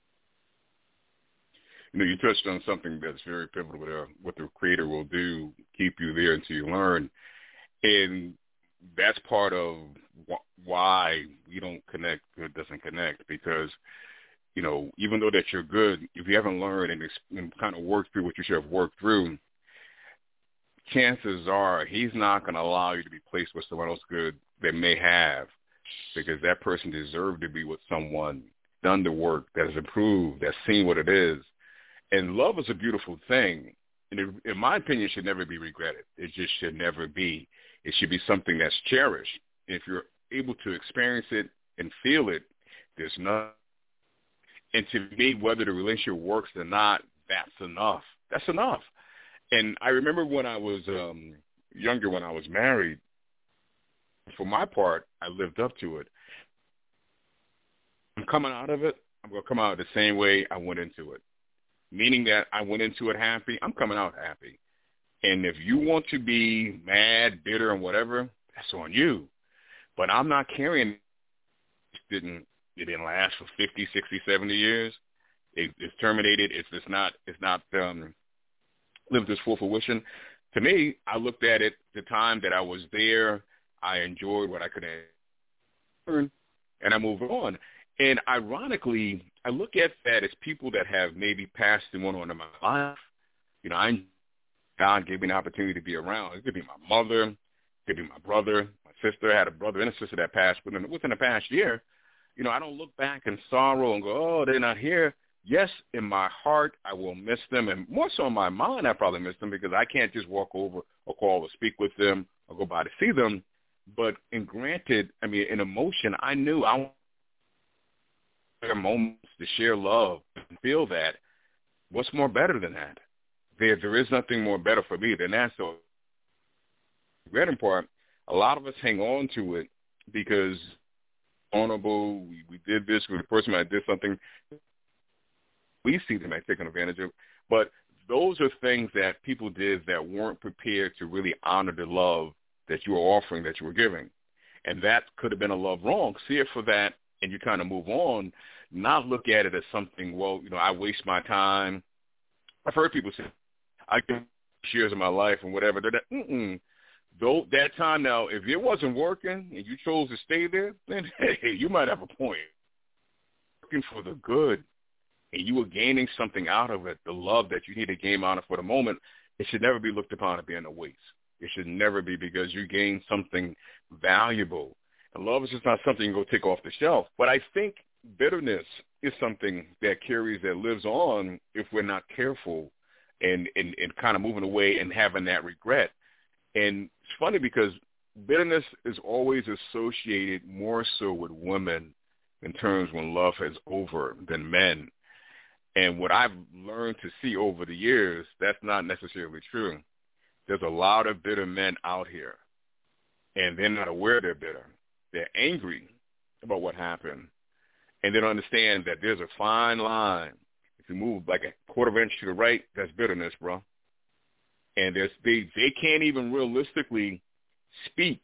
You know, you touched on something that's very pivotal there. What the Creator will do, keep you there until you learn. And that's part of wh- why we don't connect, good doesn't connect, because, you know, even though that you're good, if you haven't learned and, and kind of worked through what you should have worked through, chances are he's not going to allow you to be placed with someone else good that may have, because that person deserved to be with someone, done the work, that has improved, that's seen what it is. And love is a beautiful thing. And it, in my opinion, it should never be regretted. It just should never be. It should be something that's cherished. If you're able to experience it and feel it, there's nothing. And to me, whether the relationship works or not, that's enough. That's enough. And I remember when I was um, younger, when I was married, for my part, I lived up to it. I'm coming out of it, I'm going to come out the same way I went into it. Meaning that I went into it happy, I'm coming out happy. And if you want to be mad, bitter, and whatever, that's on you. But I'm not carrying it. Didn't it didn't last for fifty, sixty, seventy years. It, it's terminated. It's, it's not it's not um, lived its full fruition. To me, I looked at it the time that I was there. I enjoyed what I could learn, and I moved on. And ironically, I look at that as people that have maybe passed in one on in my life. You know, I God gave me an opportunity to be around. It could be my mother, it could be my brother, my sister. I had a brother and a sister that passed within, within the past year. You know, I don't look back in sorrow and go, oh, they're not here. Yes, in my heart, I will miss them. And more so in my mind, I probably miss them because I can't just walk over or call or speak with them or go by to see them. But in granted, I mean, in emotion, I knew I wanted moments to share love and feel that. What's more better than that? There, there is nothing more better for me than that. So the regretting part, a lot of us hang on to it because vulnerable, we, we did this with the person that did something we see them as taking advantage of. But those are things that people did that weren't prepared to really honor the love that you were offering, that you were giving. And that could have been a love wrong. See it for that, and you kind of move on, not look at it as something, well, you know, I waste my time. I've heard people say, I give years of my life and whatever. They're that, mm-mm. Though that time now, if it wasn't working and you chose to stay there, then, hey, you might have a point. Working for the good, and you were gaining something out of it, the love that you need to gain out of for the moment, it should never be looked upon as being a waste. It should never be, because you gain something valuable. And love is just not something you go take off the shelf. But I think bitterness is something that carries, that lives on if we're not careful and, and, and kind of moving away and having that regret. And it's funny because bitterness is always associated more so with women in terms when love is over than men. And what I've learned to see over the years, that's not necessarily true. There's a lot of bitter men out here, and they're not aware they're bitter. They're angry about what happened, and they don't understand that there's a fine line. If you move like a quarter of an inch to the right, that's bitterness, bro. And there's, they, they can't even realistically speak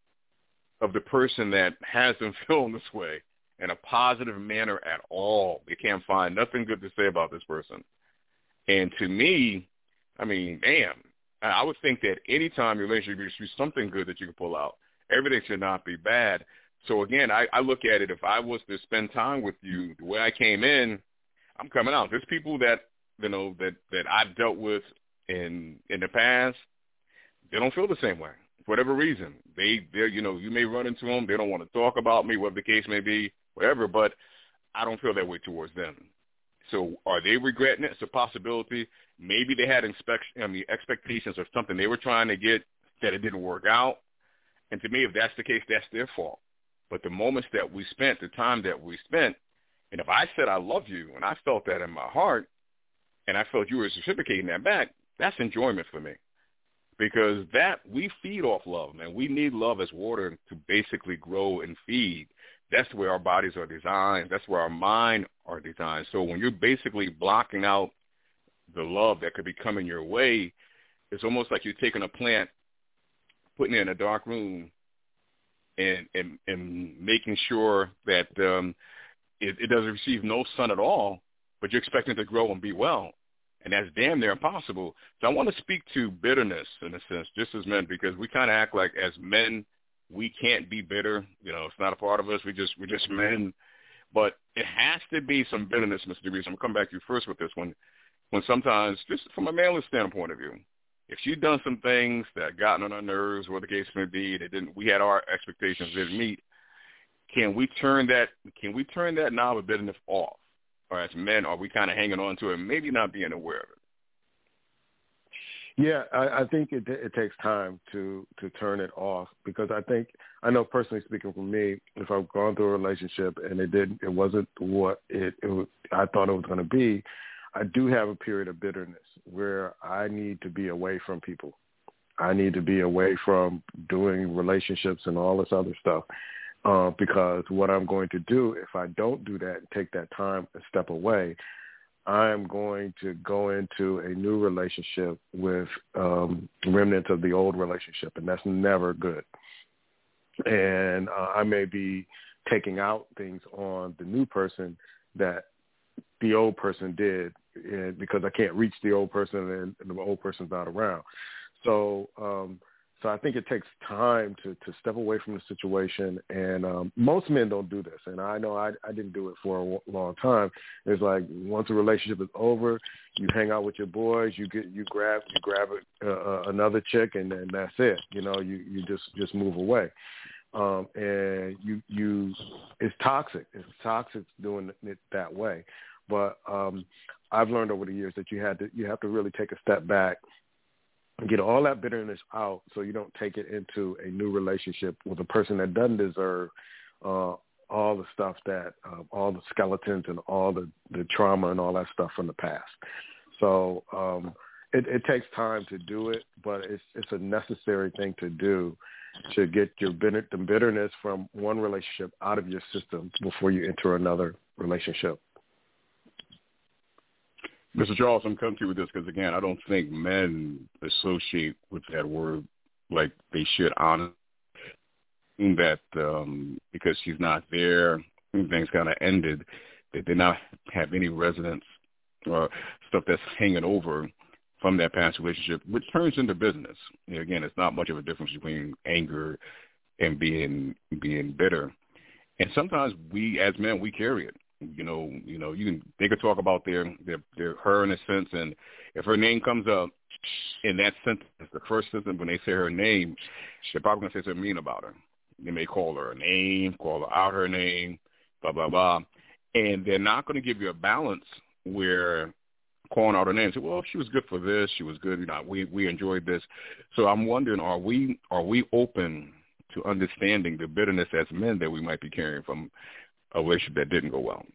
of the person that has them feeling this way in a positive manner at all. They can't find nothing good to say about this person. And to me, I mean, damn, I would think that any time your relationship should be something good that you can pull out. Everything should not be bad. So, again, I, I look at it, if I was to spend time with you the way I came in, I'm coming out. There's people that, you know, that, that I've dealt with in in the past, they don't feel the same way for whatever reason. They, they're, you know, you may run into them. They don't want to talk about me, whatever the case may be, whatever, but I don't feel that way towards them. So are they regretting it? It's a possibility. Maybe they had inspection, I mean, expectations of something they were trying to get that it didn't work out. And to me, if that's the case, that's their fault. But the moments that we spent, the time that we spent, and if I said I love you and I felt that in my heart and I felt you were reciprocating that back, that's enjoyment for me. because that we feed off love, man. We need love as water to basically grow and feed. That's where our bodies are designed. That's where our mind are designed. So when you're basically blocking out the love that could be coming your way, it's almost like you're taking a plant, putting it in a dark room, and and, and making sure that um, it, it doesn't receive no sun at all, but you're expecting it to grow and be well. And that's damn near impossible. So I want to speak to bitterness in a sense, just as men, because we kind of act like as men we can't be bitter. You know, it's not a part of us. We just we're just men. But it has to be some bitterness, Mister DeVries. I'm going to come back to you first with this one. When sometimes, just from a manly standpoint of view, if you've done some things that gotten on our nerves, whatever the case may be, that didn't, we had our expectations didn't meet, can we turn that? Can we turn that knob of bitterness off? Or as men, are we kind of hanging on to it, and maybe not being aware of it? Yeah, I, I think it, it takes time to, to turn it off, because I think, I know personally speaking for me, if I've gone through a relationship and it didn't, it wasn't what it, it was, I thought it was going to be, I do have a period of bitterness where I need to be away from people. I need to be away from doing relationships and all this other stuff. Uh, because what I'm going to do, if I don't do that and take that time and step away, I'm going to go into a new relationship with um, remnants of the old relationship, and that's never good. And uh, I may be taking out things on the new person that the old person did, and because I can't reach the old person and, and the old person's not around. So um, so I think it takes time to, to step away from the situation, and um, most men don't do this, and I know I, I didn't do it for a long time. It's like once a relationship is over, you hang out with your boys, you get you grab you grab a, uh, another chick, and then that's it. You know, you, you just, just move away, um, and you you it's toxic. It's toxic doing it that way. But um, I've learned over the years that you had to you have to really take a step back, get all that bitterness out, so you don't take it into a new relationship with a person that doesn't deserve uh, all the stuff that, uh, all the skeletons and all the, the trauma and all that stuff from the past. So um, it, it takes time to do it, but it's it's a necessary thing to do to get your bitter, the bitterness from one relationship out of your system before you enter another relationship. Mister Charles, I'm coming to you with this because, again, I don't think men associate with that word like they should, honestly, that um, because she's not there, things kind of ended, that they not have any resonance or stuff that's hanging over from that past relationship, which turns into business. You know, again, it's not much of a difference between anger and being being bitter. And sometimes we, as men, we carry it. You know, you know, you can they could talk about their, their their her in a sense, and if her name comes up in that sentence, the first sentence when they say her name, they're probably gonna say something mean about her. They may call her a name, call her out her name, blah blah blah, and they're not going to give you a balance where calling out her name, say, well, she was good for this, she was good, you know, we we enjoyed this. So I'm wondering, are we are we open to understanding the bitterness as men that we might be carrying from a relationship that didn't go well?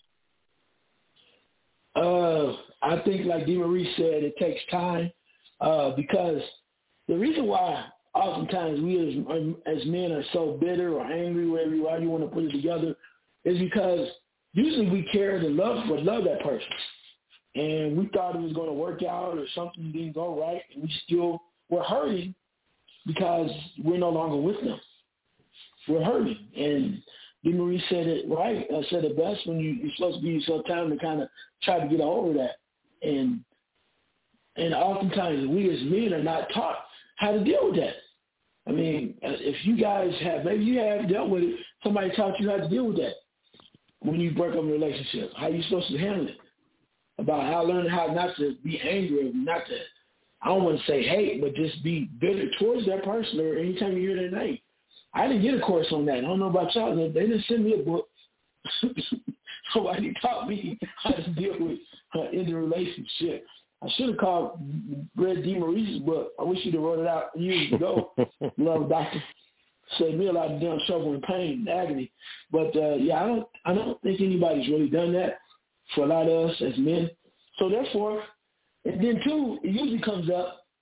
Uh, I think, like DeMarie said, it takes time uh, because the reason why oftentimes we as, as men are so bitter or angry, whatever you, you want to put it together, is because usually we cared and loved for love that person, and we thought it was going to work out or something didn't go right, and we still were hurting because we're no longer with them. We're hurting, and DeMarie said it right. I said it best when you, you're supposed to give yourself time to kind of try to get over that. And and oftentimes we as men are not taught how to deal with that. I mean, if you guys have, maybe you have dealt with it, somebody taught you how to deal with that when you break up a relationship, how you're supposed to handle it, about how learn how not to be angry, not to, I don't want to say hate, but just be bitter towards that person or anytime you hear their name. I didn't get a course on that. I don't know about y'all. They didn't send me a book. Somebody taught me how to deal with uh, in the relationship. I should have called, read DeMarie's book. I wish you'd have wrote it out years ago. Love Doctor. Saved me a lot of damn trouble and pain and agony. But, uh, yeah, I don't I don't think anybody's really done that for a lot of us as men. So, therefore, and then, too, it usually comes up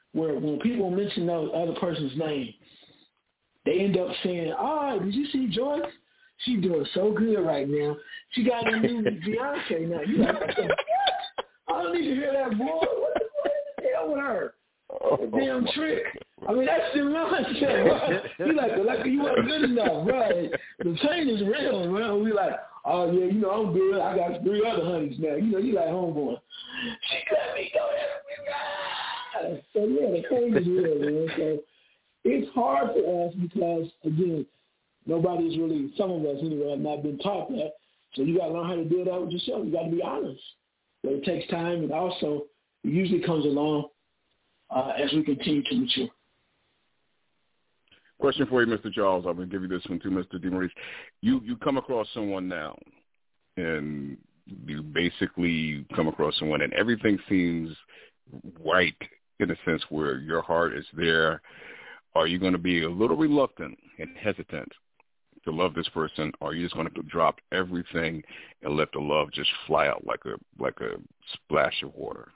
where when people mention the other person's name, they end up saying, "Oh, did you see Joyce? She's doing so good right now. She got a new fiance now." You like, what the fuck? I don't need to hear that, boy. What the, what the hell with her? Oh, damn trick. I mean, that's the mindset, bro. You like, like you weren't good enough, bro. The pain is real, bro. We like, oh yeah, you know, I'm good. I got three other honeys now. You know, you like homeboy. She let me go there. So yeah, the pain is real, man. So it's hard for us because again, nobody's really, some of us anyway, have not been taught that. So you got to learn how to deal that with yourself. You got to be honest. But it takes time, and also it usually comes along uh, as we continue to mature. Question for you, Mister Charles. I'm going to give you this one too, Mister DeMaurice. You you come across someone now, and you basically come across someone, and everything seems right in a sense where your heart is there. Are you going to be a little reluctant and hesitant to love this person, or are you just going to drop everything and let the love just fly out like a like a splash of water?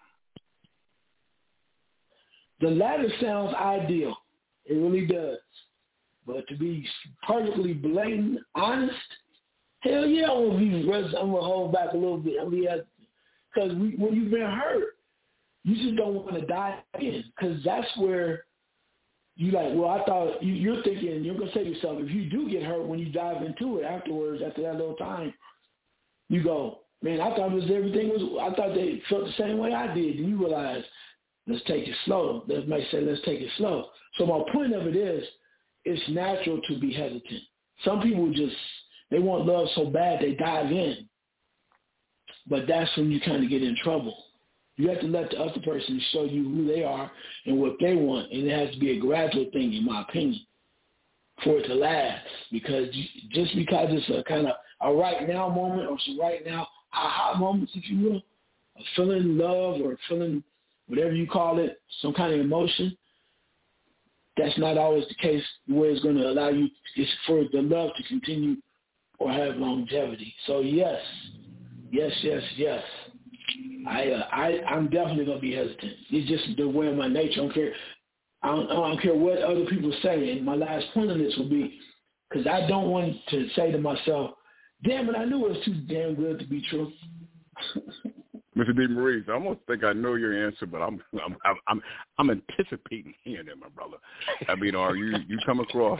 The latter sounds ideal. It really does. But to be perfectly blatant, honest, hell yeah, I'm gonna be. I'm gonna hold back a little bit. I'm gonna be, because when you've been hurt, you just don't want to dive in, because that's where you like. Well, I thought you, you're thinking you're gonna say to yourself, if you do get hurt when you dive into it afterwards, after that little time, you go, man, I thought it was everything was. I thought they felt the same way I did. And you realize, let's take it slow. Let's may say, let's take it slow. So my point of it is, it's natural to be hesitant. Some people just, they want love so bad they dive in. But that's when you kind of get in trouble. You have to let the other person show you who they are and what they want. And it has to be a gradual thing, in my opinion, for it to last. Because just because it's a kind of a right now moment or some right now aha moments, if you will, a feeling love or feeling whatever you call it, some kind of emotion, that's not always the case where it's going to allow you to, for the love to continue or have longevity. So yes, yes, yes, yes. I, uh, I, I'm definitely going to be hesitant. It's just the way of my nature. I don't care. I don't, I don't care what other people say. And my last point on this will be, because I don't want to say to myself, damn it, I knew it was too damn good to be true. Mister DeMaurice, I almost think I know your answer, but I'm I'm I'm I'm, I'm anticipating hearing it, my brother. I mean, are you you come across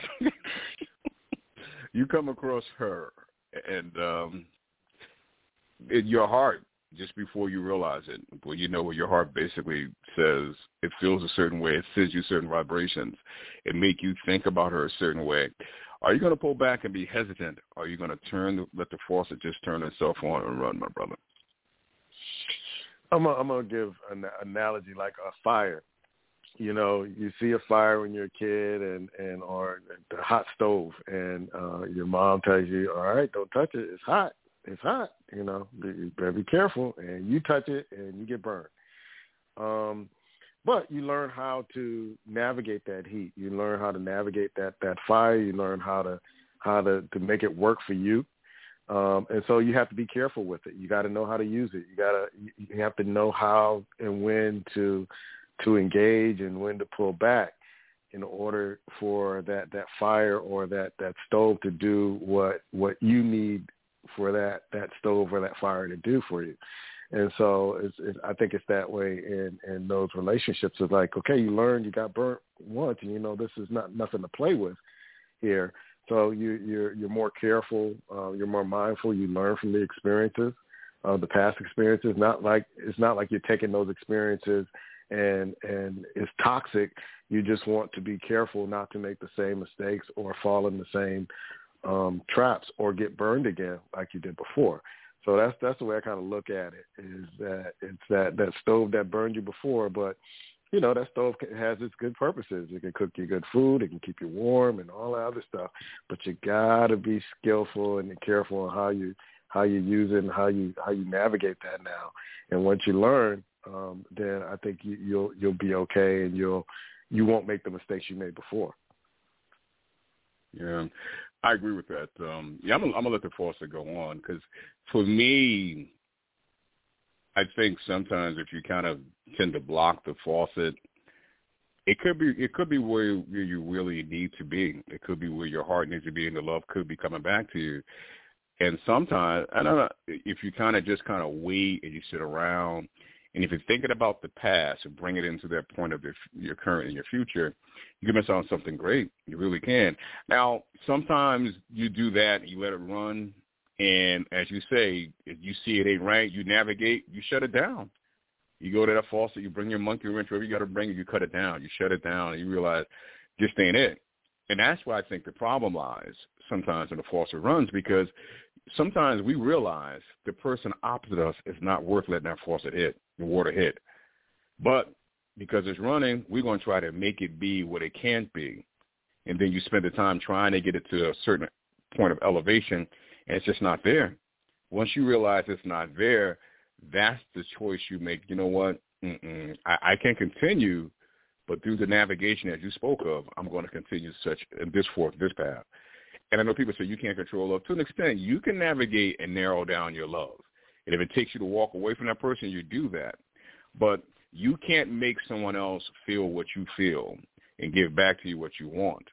you come across her, and um, in your heart, just before you realize it, well, you know, where your heart basically says it feels a certain way, it sends you certain vibrations, it make you think about her a certain way. Are you going to pull back and be hesitant? Or are you going to turn, let the faucet just turn itself on and run, my brother? I'm going to give an analogy like a fire. You know, you see a fire when you're a kid and, and or the hot stove, and uh, your mom tells you, all right, don't touch it. It's hot. It's hot. You know, you better be careful. And you touch it and you get burned. Um, but you learn how to navigate that heat. You learn how to navigate that, that fire. You learn how to how to, to make it work for you. Um, and so you have to be careful with it. You got to know how to use it. You got to, you have to know how and when to, to engage and when to pull back in order for that, that fire or that, that stove to do what, what you need for that, that stove or that fire to do for you. And so it's, it's, I think it's that way in, in those relationships. It's like, okay, you learned, you got burnt once, and you know this is not nothing to play with here. So you, you're you're more careful, uh, you're more mindful. You learn from the experiences, uh, the past experiences. Not like it's not like you're taking those experiences and and it's toxic. You just want to be careful not to make the same mistakes or fall in the same um, traps or get burned again like you did before. So that's that's the way I kind of look at it. Is that it's that that stove that burned you before, but you know, that stove has its good purposes. It can cook you good food. It can keep you warm and all that other stuff. But you got to be skillful and careful on how you how you use it and how you how you navigate that now. And once you learn, um, then I think you, you'll you'll be okay, and you'll you won't make the mistakes you made before. Yeah, I agree with that. Um, yeah, I'm gonna, I'm gonna let the faucet go on because for me, I think sometimes if you kind of tend to block the faucet, it could be it could be where you really need to be. It could be where your heart needs to be, and the love could be coming back to you. And sometimes, I don't know, if you kind of just kind of wait and you sit around, and if you're thinking about the past and bring it into that point of your, your current and your future, you can miss out on something great. You really can. Now, sometimes you do that, and you let it run, and as you say, if you see it ain't right, you navigate, you shut it down. You go to that faucet, you bring your monkey wrench, wherever you got to bring it, you cut it down. You shut it down, and you realize this ain't it. And that's why I think the problem lies sometimes when the faucet runs, because sometimes we realize the person opposite us is not worth letting that faucet hit, the water hit. But because it's running, we're going to try to make it be what it can't be. And then you spend the time trying to get it to a certain point of elevation, and it's just not there. Once you realize it's not there, that's the choice you make. You know what? Mm-mm. I, I can continue, but through the navigation, as you spoke of, I'm going to continue such in this forth, this path. And I know people say you can't control love. To an extent, you can navigate and narrow down your love. And if it takes you to walk away from that person, you do that. But you can't make someone else feel what you feel and give back to you what you want.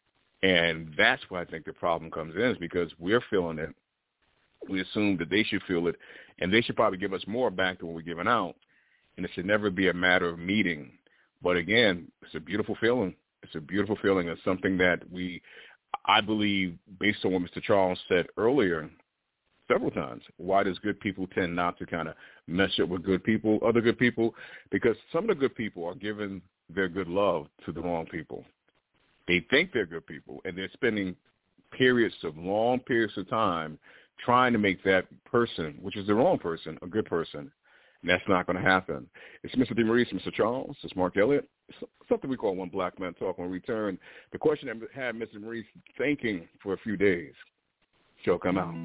And that's why I think the problem comes in, is because we're feeling it. We assume that they should feel it, and they should probably give us more back than what we're giving out. And it should never be a matter of meeting. But again, it's a beautiful feeling. It's a beautiful feeling. It's something that we, I believe, based on what Mister Charles said earlier several times, why does good people tend not to kind of mess up with good people, other good people? Because some of the good people are giving their good love to the wrong people. They think they're good people, and they're spending periods of long periods of time trying to make that person, which is the wrong person, a good person. And that's not going to happen. It's Mister DeMaurice, Mister Charles, it's Mark Elliott. It's something we call One Black Man Talk. When we return, the question that had Mister DeMaurice thinking for a few days shall come out.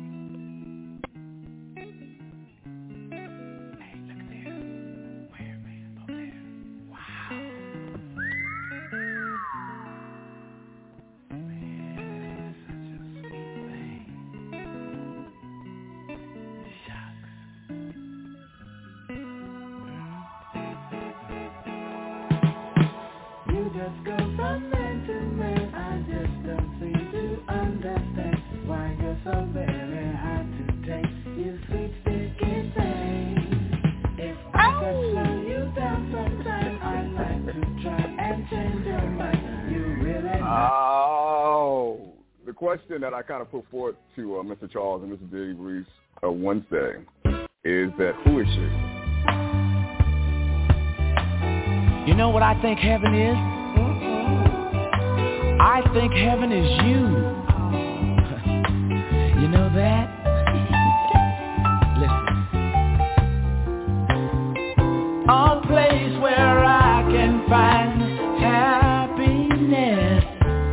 Question that I kind of put forth to uh, Mister Charles and Mister DeMaurice uh, Wednesday is that who is she? You know what I think heaven is? I think heaven is you. You know that? Listen. A place where I can find happiness.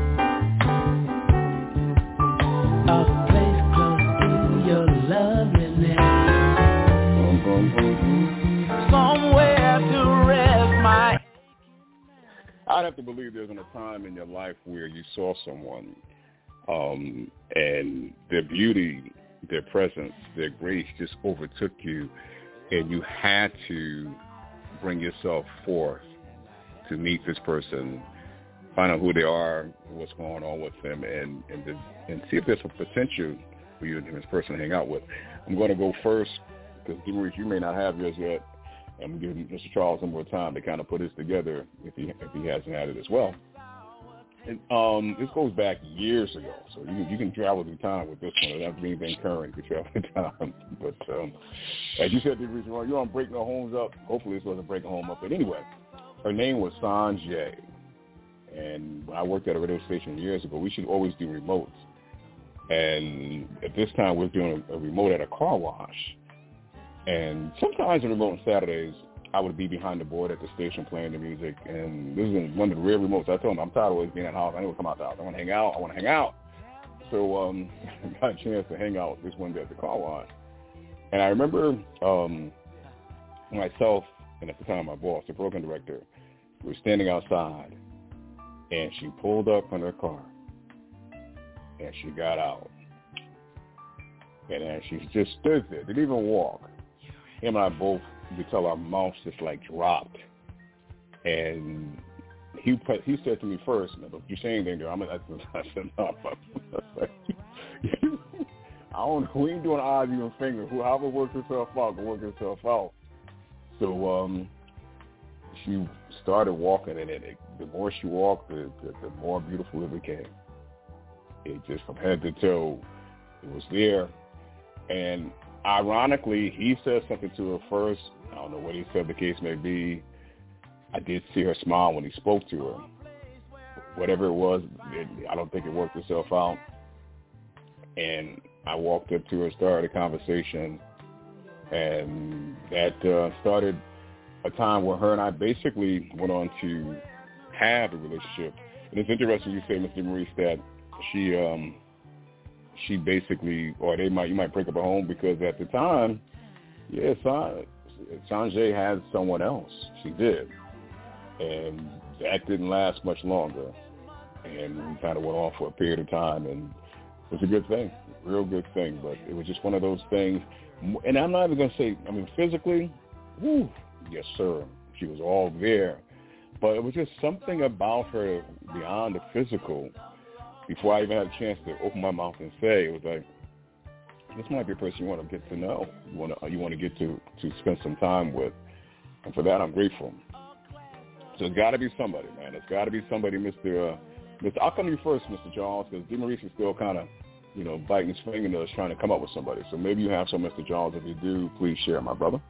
I'd have to believe there's been a time in your life where you saw someone um, and their beauty, their presence, their grace just overtook you, and you had to bring yourself forth to meet this person, find out who they are, what's going on with them, and and, the, and see if there's a potential for you and this person to hang out with. I'm going to go first because, DeMaurice, you may not have yours yet. I'm giving Mister Charles some more time to kind of put this together if he if he hasn't had it as well. And, um, this goes back years ago, so you, you can travel through time with this one. It doesn't have to be anything current. You can travel through time. But um, as you said, you're on Breaking the Homes Up. Hopefully this wasn't Breaking Home Up. But anyway, her name was Sanjay. And when I worked at a radio station years ago, we should always do remotes. And at this time, we're doing a remote at a car wash. And sometimes on remote on Saturdays, I would be behind the board at the station playing the music. And this is one of the rare remotes. I told them, I'm tired of always being at the house. I need to come out the house. I want to hang out. I want to hang out. So um, I got a chance to hang out this one day at the car wash. And I remember um, myself and at the time my boss, the program director, we were standing outside. And she pulled up in her car. And she got out. And then she just stood there. Didn't even walk. Him and I both, you could tell our mouths just like dropped. And he put, he said to me first, "If you say anything, girl," I'm I said, "No." I don't know. We ain't doing odd even finger. However works itself out, can work itself out. So um, she started walking, and it, the more she walked, the, the, the more beautiful it became. It just from head to toe, it was there. And ironically, he said something to her first. I don't know what he said the case may be. I did see her smile when he spoke to her. Whatever it was, it, I don't think it worked itself out. And I walked up to her, started a conversation, and that uh, started a time where her and I basically went on to have a relationship. And it's interesting you say, Mister Maurice, that she um, she basically, or they might you might break up a home because at the time, yeah, Sanjay had someone else. She did, and that didn't last much longer. And we kind of went on for a period of time, and it was a good thing, a real good thing. But it was just one of those things. And I'm not even going to say, I mean, physically, whew, yes, sir, she was all there. But it was just something about her beyond the physical. Before I even had a chance to open my mouth and say, it was like, this might be a person you want to get to know, you want to you want to get to, to spend some time with. And for that, I'm grateful. So it's got to be somebody, man. It's got to be somebody, Mister Uh, Mister I'll come to you first, Mister Jones, because DeMaurice is still kind of, you know, biting his fingernails trying to come up with somebody. So maybe you have some, Mister Jones. If you do, please share, my brother.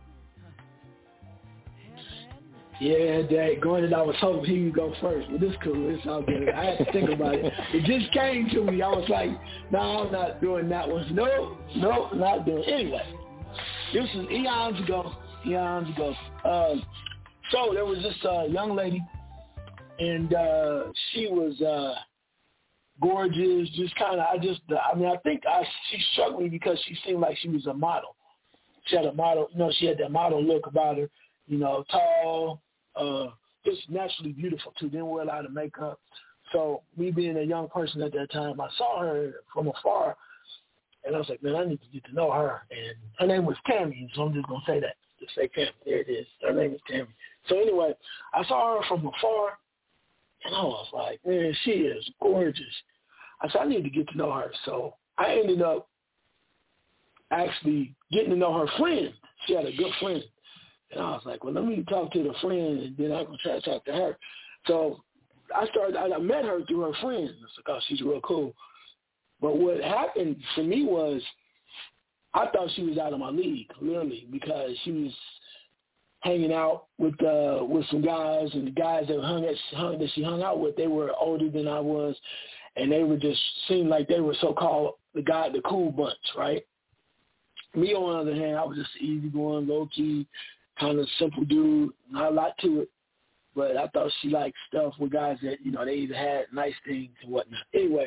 Yeah, Dad, going and I was hoping he would go first, but this cool. It's all good. I had to think about it. It just came to me. I was like, no, I'm not doing that one. No, no, not doing it. Anyway, this is eons ago, eons ago. Um, so there was this uh, young lady, and uh, she was uh, gorgeous, just kind of, I just, I mean, I think I, she struck me because she seemed like she was a model. She had a model, you know, she had that model look about her, you know, tall, uh, just naturally beautiful too, didn't wear a lot of makeup. So me being a young person at that time, I saw her from afar, and I was like, man, I need to get to know her. And her name was Tammy, so I'm just going to say that. Just say Tammy. There it is. Her name is Tammy. So anyway, I saw her from afar, and I was like, man, she is gorgeous. I said, I need to get to know her. So I ended up actually getting to know her friend. She had a good friend. And I was like, well, let me talk to the friend, and then I'm going to try to talk to her. So I started, I met her through her friend. I was like, oh, she's real cool. But what happened for me was I thought she was out of my league, literally, because she was hanging out with uh, with some guys, and the guys that hung, at, hung that she hung out with, they were older than I was, and they were just seemed like they were so-called the guy, the cool bunch, right? Me, on the other hand, I was just easygoing, low-key, kind of simple dude, not a lot to it, but I thought she liked stuff with guys that, you know, they either had nice things and whatnot. Anyway,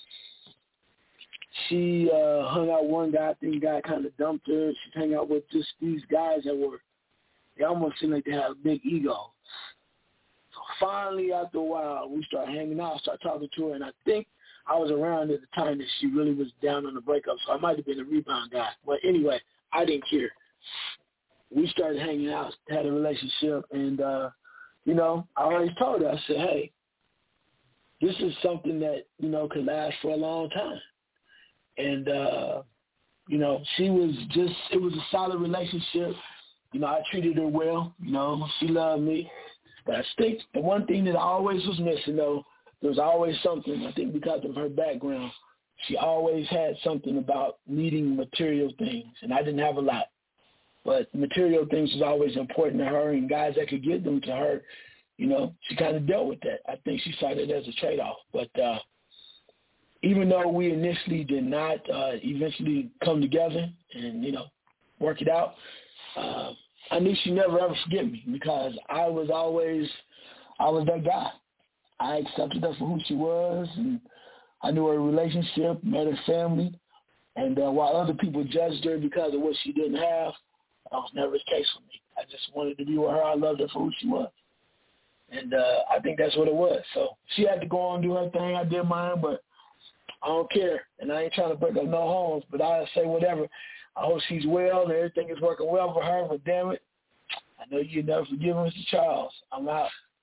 she uh, hung out with one guy, I think the guy kind of dumped her. She'd hang out with just these guys that were, they almost seemed like they had a big ego. So finally, after a while, we started hanging out, started talking to her, and I think I was around at the time that she really was down on the breakup, so I might have been a rebound guy. But anyway, I didn't care. We started hanging out, had a relationship, and, uh, you know, I always told her, I said, hey, this is something that, you know, could last for a long time. And, uh, you know, she was just, it was a solid relationship. You know, I treated her well. You know, she loved me. But I think the one thing that I always was missing, though, there was always something, I think because of her background, she always had something about needing material things, and I didn't have a lot. But material things was always important to her, and guys that could give them to her, you know, she kind of dealt with that. I think she saw it as a trade-off. But uh, even though we initially did not uh, eventually come together and, you know, work it out, uh, I knew she'd never ever forget me because I was always, I was that guy. I accepted her for who she was, and I knew her relationship, met her family, and uh, while other people judged her because of what she didn't have, that was never the case for me. I just wanted to be with her. I loved her for who she was. And uh, I think that's what it was. So she had to go on and do her thing. I did mine, but I don't care. And I ain't trying to break up no homes, but I'll say whatever. I hope she's well and everything is working well for her, but damn it, I know you'll never forgive Mister Charles. I'm out.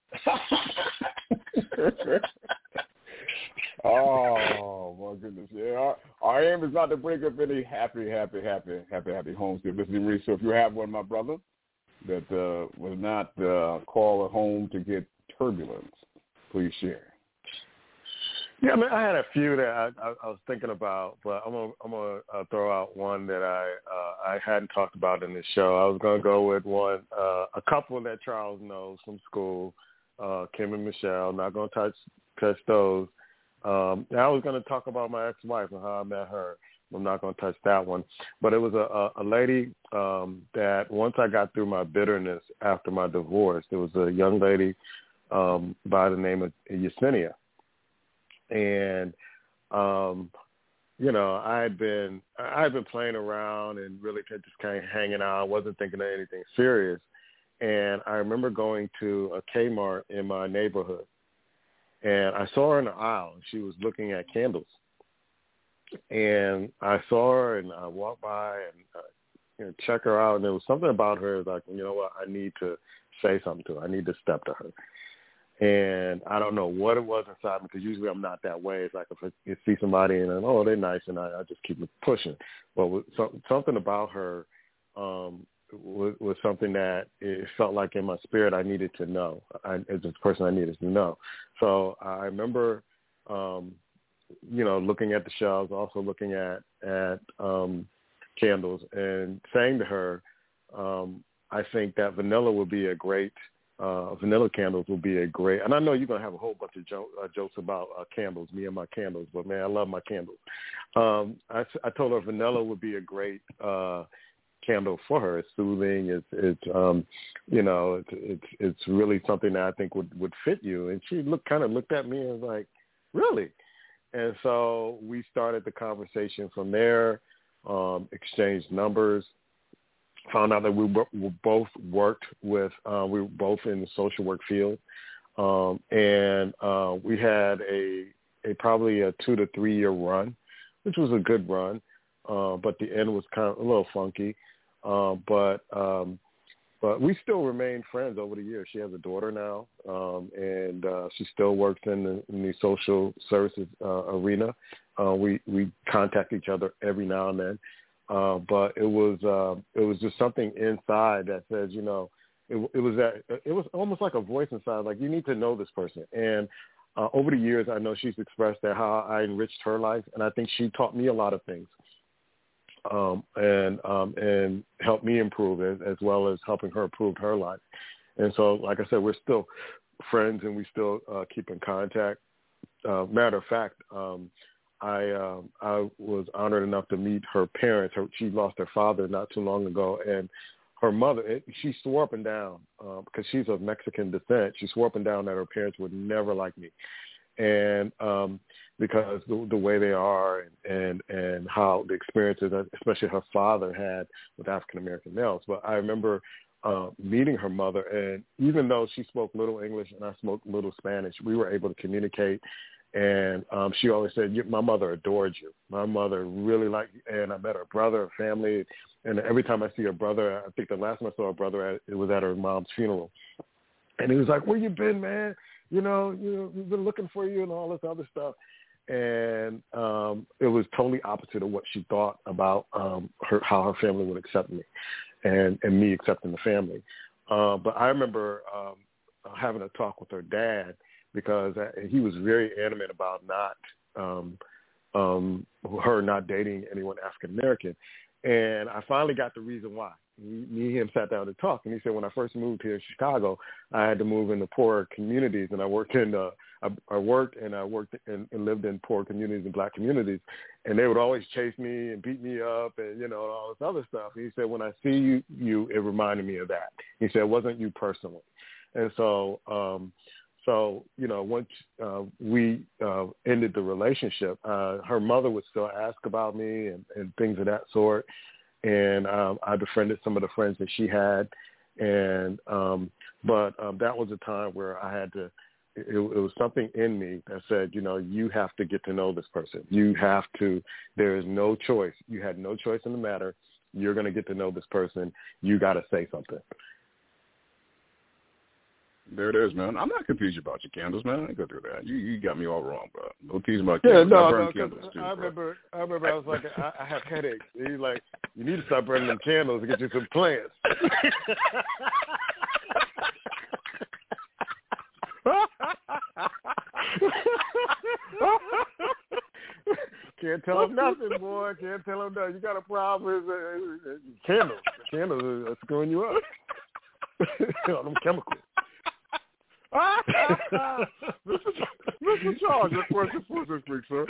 Oh my goodness! Yeah, our, our aim is not to break up any happy, happy, happy, happy, happy homes. If listening to me, so if you have one, my brother, that uh, was not uh, call a home to get turbulence, please share. Yeah, I mean, I had a few that I, I, I was thinking about, but I'm gonna I'm gonna uh, throw out one that I uh, I hadn't talked about in this show. I was gonna go with one, uh, a couple that Charles knows from school, uh, Kim and Michelle. Not gonna touch touch those. Um, I was going to talk about my ex-wife and how I met her. I'm not going to touch that one. But it was a, a lady um, that once I got through my bitterness after my divorce, there was a young lady um, by the name of Yesenia. And, um, you know, I had been I had been playing around and really just kind of hanging out. I wasn't thinking of anything serious. And I remember going to a Kmart in my neighborhood. And I saw her in the aisle. She was looking at candles. And I saw her, and I walked by and uh, you know, checked her out. And there was something about her like, you know what, I need to say something to her. I need to step to her. And I don't know what it was inside me, because usually I'm not that way. It's like if I see somebody and, oh, they're nice, and I, I just keep pushing. But with some, something about her um, was, was something that it felt like in my spirit I needed to know. I, as a person I needed to know. So I remember, um, you know, looking at the shelves, also looking at, at um, candles, and saying to her, um, I think that vanilla would be a great, uh, vanilla candles would be a great, and I know you're going to have a whole bunch of jo- uh, jokes about uh, candles, me and my candles, but man, I love my candles. Um, I, I told her vanilla would be a great uh candle for her. It's soothing. It's, it's um, you know, it's, it's, it's really something that I think would, would fit you. And she looked, kind of looked at me and was like, really? And so we started the conversation from there, um, exchanged numbers, found out that we, were, we both worked with, uh, we were both in the social work field. Um, and uh, we had a, a probably a two to three year run, which was a good run. Uh, but the end was kind of a little funky. Uh, but um, but we still remain friends over the years. She has a daughter now, um, and uh, she still works in the, in the social services uh, arena. Uh, we we contact each other every now and then. Uh, but it was uh, it was just something inside that says, you know, it, it was that it was almost like a voice inside, like you need to know this person. And uh, over the years, I know she's expressed that how I enriched her life, and I think she taught me a lot of things. Um, and um, and help me improve as, as well as helping her improve her life. And so, like I said, we're still friends and we still uh, keep in contact. Uh, matter of fact, um, I uh, I was honored enough to meet her parents. Her, she lost her father not too long ago, and her mother, it, she swore up and down, uh, because she's of Mexican descent, she swore up and down that her parents would never like me. And um, because the, the way they are and, and, and how the experiences, especially her father had with African-American males. But I remember uh, meeting her mother, and even though she spoke little English and I spoke little Spanish, we were able to communicate. And um, she always said, my mother adored you. My mother really liked you. And I met her brother, her family. And every time I see her brother, I think the last time I saw her brother, at, it was at her mom's funeral. And he was like, where you been, man? You know, you know, we've been looking for you and all this other stuff. And um, it was totally opposite of what she thought about um, her, how her family would accept me and, and me accepting the family. Uh, but I remember um, having a talk with her dad, because he was very adamant about not um, um, her not dating anyone African-American. And I finally got the reason why. Me and him sat down to talk, and he said, when I first moved here in Chicago, I had to move into poorer communities, and I worked in, uh, I, I worked and I worked in, and lived in poor communities and black communities, and they would always chase me and beat me up, and you know, all this other stuff. And he said, when I see you, you, it reminded me of that. He said, it wasn't you personally, and so, um, so you know, once uh, we uh, ended the relationship, uh, her mother would still ask about me and, and things of that sort. And um, I befriended some of the friends that she had, and um, but um, that was a time where I had to. It, it was something in me that said, you know, you have to get to know this person. You have to. There is no choice. You had no choice in the matter. You're going to get to know this person. You got to say something. There it is, man. I'm not confused about your candles, man. I ain't gonna do that. You you got me all wrong, bro. No teasing about yeah, candles. no, I burn no, candles too, I bro. remember, I remember, I was like, I, I have headaches. And he's like, you need to stop burning them candles and get you some plants. Can't tell him nothing, boy. Can't tell him nothing. You got a problem with uh, candles. The candles are screwing you up. All them chemicals. Mister Charles, your question for this week, sir.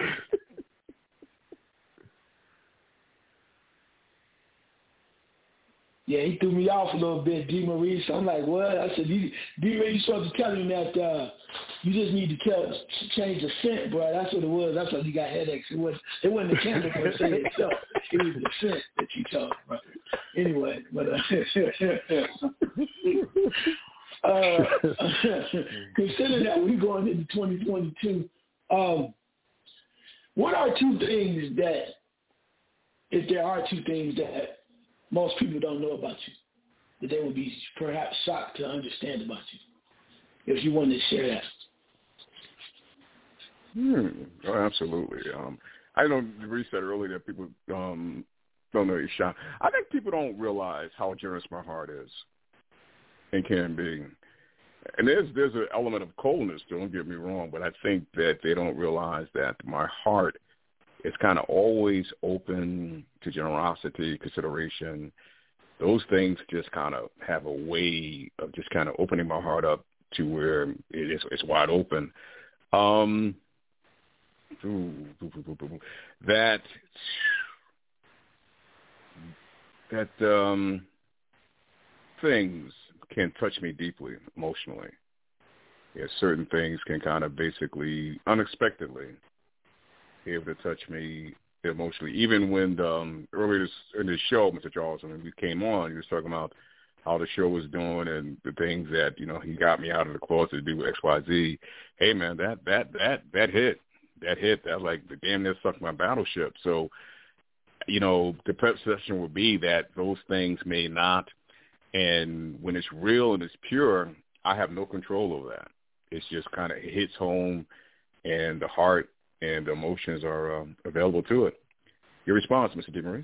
Yeah, he threw me off a little bit, D. Maurice. I'm like, what? I said, D. Maurice, you supposed to tell him that uh, you just need to tell, change the scent, bro. That's what it was. That's why you got headaches. It, was, it wasn't the candle per se itself. It was the scent that you told, bro. Anyway, but uh, uh, consider that we're going into twenty twenty-two. Um, what are two things that, if there are two things that most people don't know about you, that they would be perhaps shocked to understand about you, if you wanted to share that? Hmm. Oh, absolutely. Um, I know Reese said earlier that people um, don't know you're shocked. I think people don't realize how generous my heart is and can be. And there's there's an element of coldness, don't get me wrong, but I think that they don't realize that my heart is kind of always open to generosity, consideration. Those things just kind of have a way of just kind of opening my heart up to where it is, it's wide open. Um, that that um, things can touch me deeply emotionally. Yeah, certain things can kind of basically unexpectedly be able to touch me emotionally. Even when um, earlier in the show, Mister Charles, when we came on, he was talking about how the show was doing and the things that, you know, he got me out of the closet to do X, Y, Z. Hey, man, that that that that hit. That hit. That like the damn near sunk my battleship. So, you know, the perception would be that those things may not. And when it's real and it's pure, I have no control over that. It's just kind of hits home, and the heart and the emotions are um, available to it. Your response, Mister DeMaurice?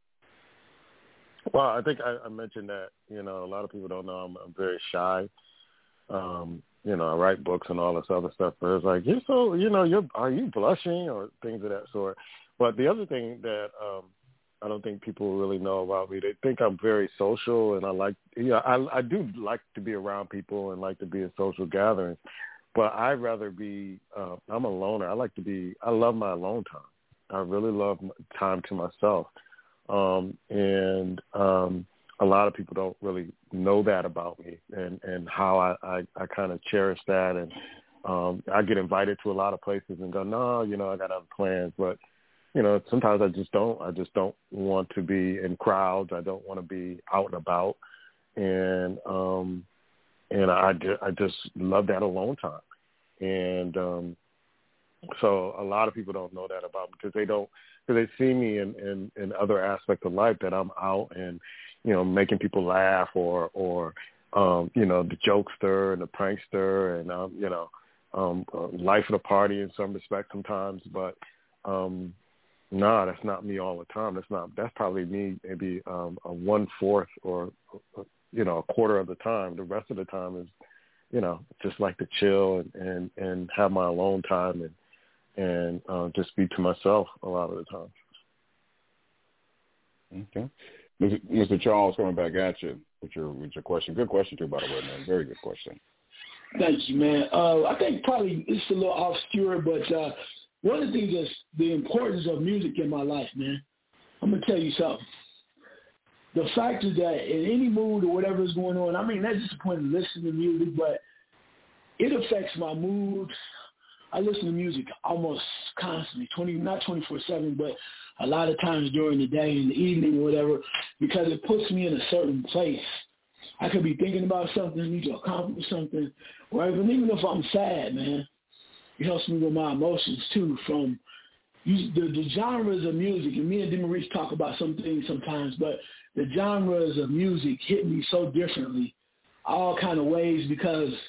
Well, I think I, I mentioned that, you know, a lot of people don't know I'm, I'm very shy. Um, you know, I write books and all this other stuff, but it's like, you're so, you know, you're, are you blushing or things of that sort? But the other thing that um, I don't think people really know about me, they think I'm very social, and I like, you know, I, I do like to be around people and like to be at social gatherings. But I'd rather be, uh, I'm a loner. I like to be, I love my alone time. I really love time to myself. Um, and um, a lot of people don't really know that about me, and, and how I, I, I kind of cherish that. And um, I get invited to a lot of places and go, no, you know, I got other plans. But, you know, sometimes I just don't. I just don't want to be in crowds. I don't want to be out and about. And, um, and I, I just love that alone time. And um, so a lot of people don't know that about me because they don't, because they see me in, in, in other aspects of life that I'm out and, you know, making people laugh or, or um, you know, the jokester and the prankster and, um, you know, um, uh, life of the party in some respects sometimes. But, um, no, nah, that's not me all the time. That's not, that's probably me maybe um, a one-fourth or, you know, a quarter of the time. The rest of the time is, you know, just like to chill and, and, and have my alone time and, and uh, just be to myself a lot of the time. Okay. Mister Charles, coming back at you with your, with your question. Good question, too, by the way, man. Very good question. Thank you, man. Uh, I think probably it's a little obscure, but uh, one of the things is the importance of music in my life, man. I'm going to tell you something. The fact is that in any mood or whatever is going on, I mean, that's just the point of listening to music, but it affects my mood. I listen to music almost constantly, twenty not twenty-four seven, but a lot of times during the day, in the evening or whatever, because it puts me in a certain place. I could be thinking about something, need to accomplish something, or even, even if I'm sad, man, it helps me with my emotions too, from the, the genres of music. And me and DeMaurice talk about some things sometimes, but the genres of music hit me so differently, all kind of ways, because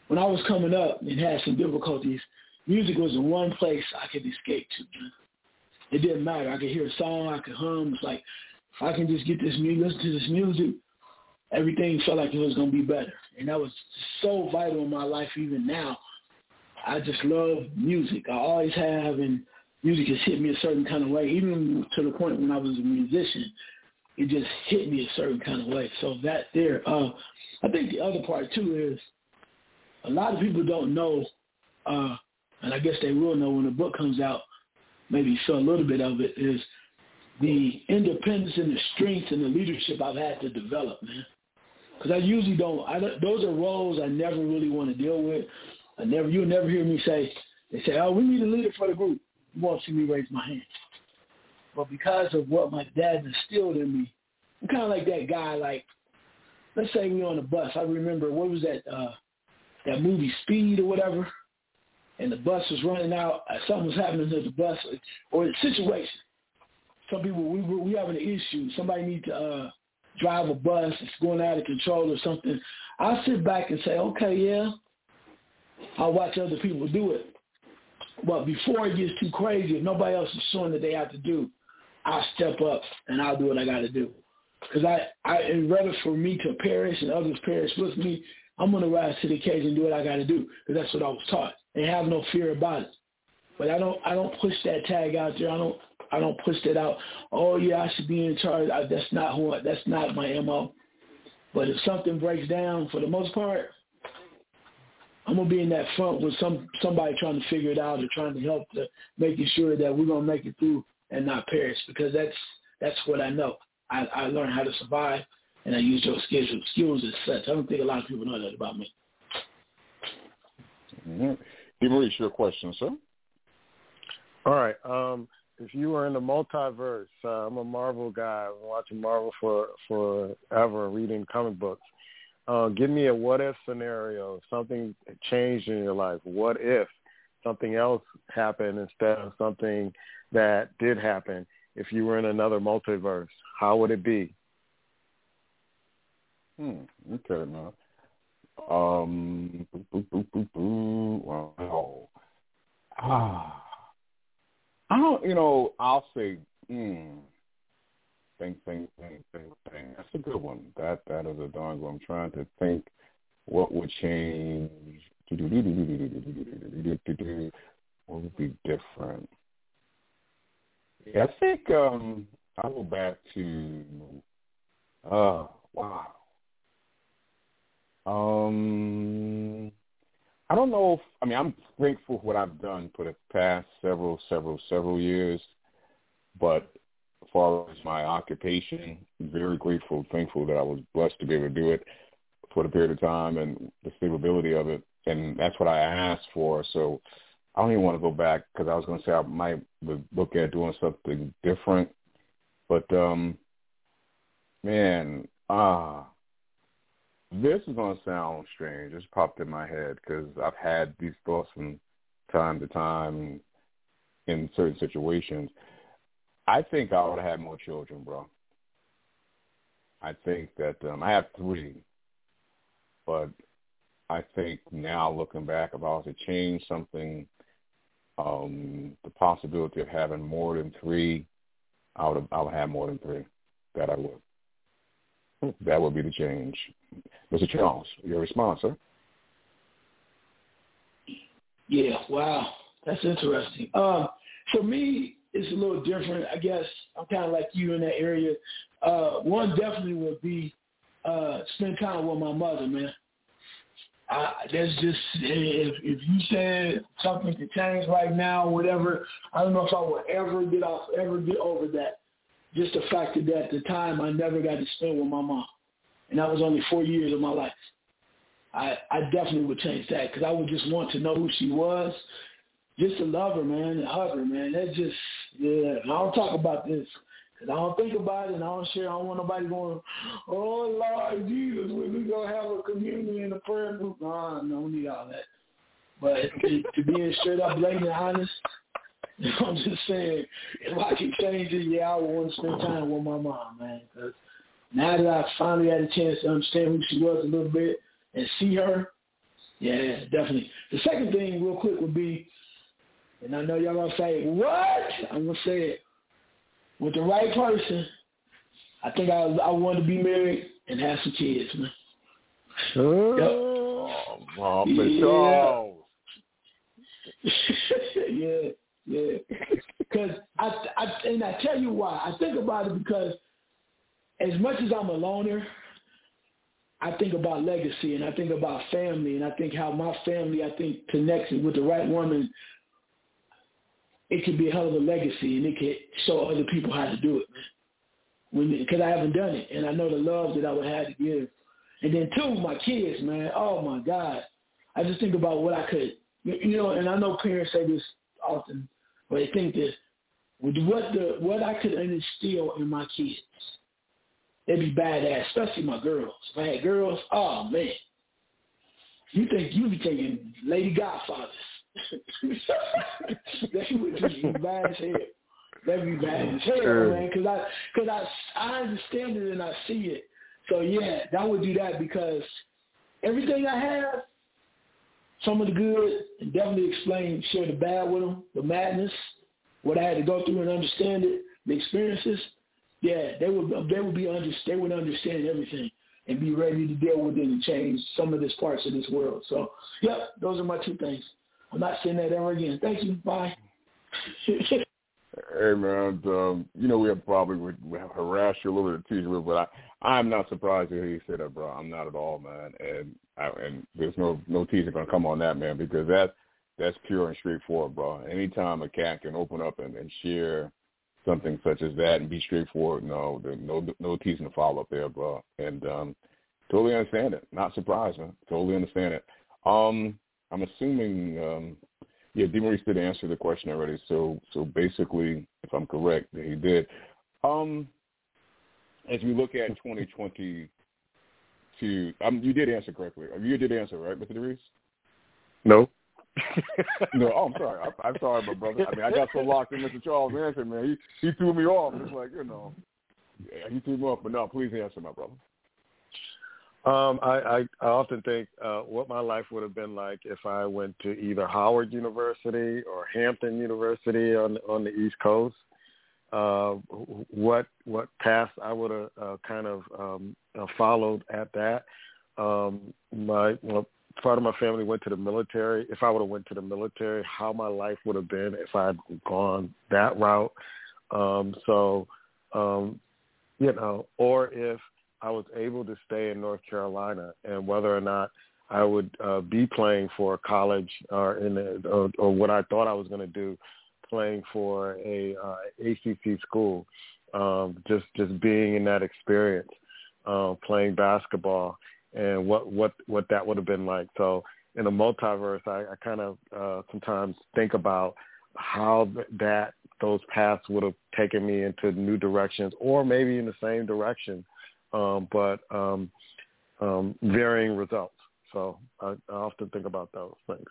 when I was coming up and had some difficulties, music was the one place I could escape to. It didn't matter. I could hear a song, I could hum. It's like, if I can just get this music, listen to this music, everything felt like it was going to be better. And that was so vital in my life even now. I just love music. I always have, and music has hit me a certain kind of way, even to the point when I was a musician. It just hit me a certain kind of way. So that there, uh, I think the other part, too, is a lot of people don't know, uh, and I guess they will know when the book comes out, maybe show a little bit of it, is the independence and the strength and the leadership I've had to develop, man. Because I usually don't, I don't, those are roles I never really want to deal with. I never, you'll never hear me say, they say, oh, we need a leader for the group. You won't see me raise my hand. But because of what my dad instilled in me, I'm kind of like that guy, like, let's say we're on a bus. I remember, what was that, uh, that movie Speed or whatever, and the bus was running out, something was happening to the bus, or the situation. Some people, we we having an issue. Somebody need to uh, drive a bus. It's going out of control or something. I sit back and say, okay, yeah, I'll watch other people do it. But before it gets too crazy, if nobody else is showing that they have to do, I'll step up and I'll do what I got to do. Because I, I, in rather for me to perish and others perish with me, I'm going to rise to the occasion and do what I got to do, because that's what I was taught, and have no fear about it. But I don't, I don't push that tag out there. I don't, I don't push that out. Oh yeah, I should be in charge. I, that's not who. I, that's not my M O. But if something breaks down, for the most part, I'm gonna be in that front with some somebody trying to figure it out or trying to help to making sure that we're gonna make it through and not perish, because that's that's what I know. I, I learned how to survive, and I use those skills skills as such. I don't think a lot of people know that about me. Mm-hmm. DeMaurice, your question, sir. All right. Um, if you were in the multiverse, uh, I'm a Marvel guy. I've been watching Marvel for forever, reading comic books. Uh, give me a what-if scenario. Something changed in your life. What if something else happened instead of something that did happen? If you were in another multiverse, how would it be? Hmm. Okay, man. Um. Boo, boo, boo, boo, boo. Wow. Ah. I don't. You know. I'll say. Hmm. Think, think, think, think, think. That's a good one. That that is a darn good one. I'm trying to think what would change. What would be different? Yeah, I think um, I'll go back to. Uh, wow. Um, I don't know if, I mean, I'm grateful for what I've done for the past several, several, several years, but as far as my occupation, very grateful, thankful that I was blessed to be able to do it for the period of time and the stability of it, and that's what I asked for. So I don't even want to go back, because I was going to say I might look at doing something different, but um, man, ah. This is going to sound strange. It's popped in my head because I've had these thoughts from time to time in certain situations. I think I would have had more children, bro. I think that um, I have three, but I think now looking back, if I was to change something, um, the possibility of having more than three, I would have, I would have more than three. That I would. That would be the change. Mister Charles, your response, sir? Yeah, wow. That's interesting. Um, for me, it's a little different. I guess I'm kind of like you in that area. Uh, one definitely would be uh, spend time with my mother, man. I, that's just, if, if you said something to change right now, whatever, I don't know if I would ever get off, ever get over that. Just the fact that at the time I never got to spend with my mom. And that was only four years of my life. I, I definitely would change that, because I would just want to know who she was, just to love her, man, and hug her, man. That's just, yeah. I don't talk about this, because I don't think about it, and I don't share. I don't want nobody going, oh, Lord Jesus, we we going to have a communion and a prayer group. No, I don't need all that. But to, to be straight up blatant and honest, I'm just saying, if I could change it, yeah, I would want to spend time with my mom, man. Because now that I finally had a chance to understand who she was a little bit and see her, Yeah, definitely. The second thing, real quick, would be, and I know y'all gonna say, what? I'm gonna say it. With the right person, I think I I want to be married and have some kids, man. Oh, yep. Well, yeah. yeah, yeah. Because I, I, and I tell you why. I think about it because as much as I'm a loner, I think about legacy and I think about family and I think how my family, I think, connects with the right woman. It could be a hell of a legacy and it could show other people how to do it, man. Because I haven't done it and I know the love that I would have to give. And then two, my kids, man. Oh my God, I just think about what I could, you know. And I know parents say this often, but they think this: with what the what I could instill in my kids, they'd be badass, especially my girls. If I had girls, oh man, you think you be thinking Lady Godfathers? They would be bad as hell. That'd be bad as hell, man. Because I, cause I, I understand it and I see it. So, yeah, that would do that because everything I have, some of the good, and definitely explain, share the bad with them, the madness, what I had to go through and understand it, the experiences, yeah, they would they would be under, they would understand everything and be ready to deal with it and change some of these parts of this world. So, yep, those are my two things. I'm not saying that ever again. Thank you. Bye. Hey, man, um, you know, we have probably would have harassed you a little bit, tease you a little, but I, I'm not surprised to hear you say that, bro. I'm not at all, man. And I, and there's no no teasing going to come on that, man, because that, that's pure and straightforward, bro. Anytime a cat can open up and, and share something such as that and be straightforward, no, there's no no teasing to follow up there, bro. And um, totally understand it. Not surprised, man. Totally understand it. Um, I'm assuming um, – yeah, DeMaurice did answer the question already. So, so basically, if I'm correct, he did. Um, as we look at twenty twenty-two, um, you did answer correctly. You did answer, right, Mister DeMaurice? No. no, oh, I'm sorry. I, I'm sorry, my brother. I mean, I got so locked in Mister Charles' answer, man. He he threw me off. It's like, you know, yeah, he threw me off. But no, please answer, my brother. Um, I, I, I often think uh, what my life would have been like if I went to either Howard University or Hampton University on on the East Coast. Uh, what what path I would have uh, kind of um, uh, followed at that. Um, my well, part of my family went to the military. If I would have went to the military, how my life would have been if I had gone that route. Um, so, um, you know, or if I was able to stay in North Carolina, and whether or not I would uh, be playing for a college or in a, or, or what I thought I was going to do, playing for a uh, A C C school, um, just just being in that experience, uh, playing basketball, and what, what, what that would have been like. So in a multiverse, I, I kind of uh, sometimes think about how that those paths would have taken me into new directions, or maybe in the same direction. Um, but um, um, varying results. So I, I often think about those things.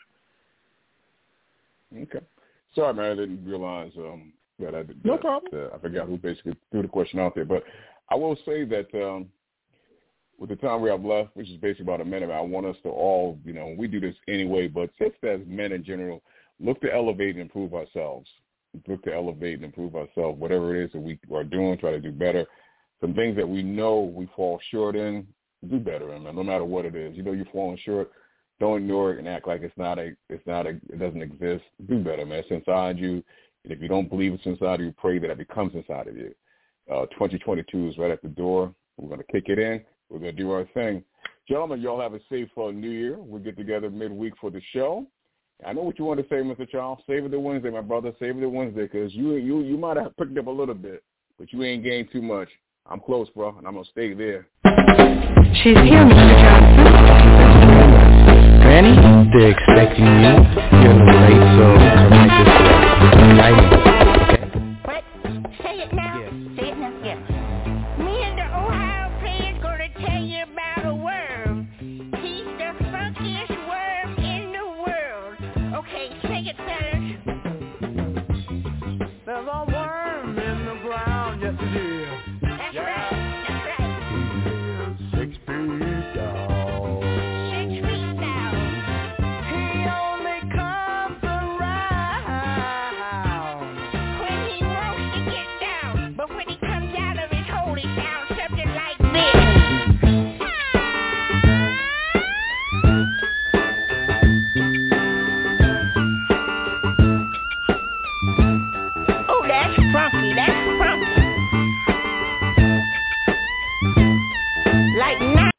Okay. Sorry, man, I didn't realize um, that I did. No that, problem. Uh, I forgot who basically threw the question out there. But I will say that um, with the time we have left, which is basically about a minute, I want us to all, you know, we do this anyway, but just as men in general, look to elevate and improve ourselves. Look to elevate and improve ourselves, whatever it is that we are doing, try to do better. Some things that we know we fall short in, do better, man. No matter what it is, you know you're falling short. Don't ignore it and act like it's not a, it's not a, it doesn't exist. Do better, man. It's inside you, and if you don't believe it's inside of you, pray that it becomes inside of you. Uh, twenty twenty-two is right at the door. We're gonna kick it in. We're gonna do our thing, gentlemen. Y'all have a safe uh, New Year. We'll get together midweek for the show. I know what you want to say, Mister Charles. Save it to Wednesday, my brother. Save it to Wednesday, because you you you might have picked up a little bit, but you ain't gained too much. I'm close, bro, and I'm going to stay there. She's here, Mister Johnson. Granny, they're expecting you. You're a little late, so come like this way. Okay? What? Say it now. Yes. Say it now. Yes. Me and the Ohio player's going to tell you about a worm. He's the funkiest worm in the world. Okay, sing it, fellas. There's a worm in the ground, yes it is. That's yeah. right, that's right. He is six feet down. Six feet down. like nine.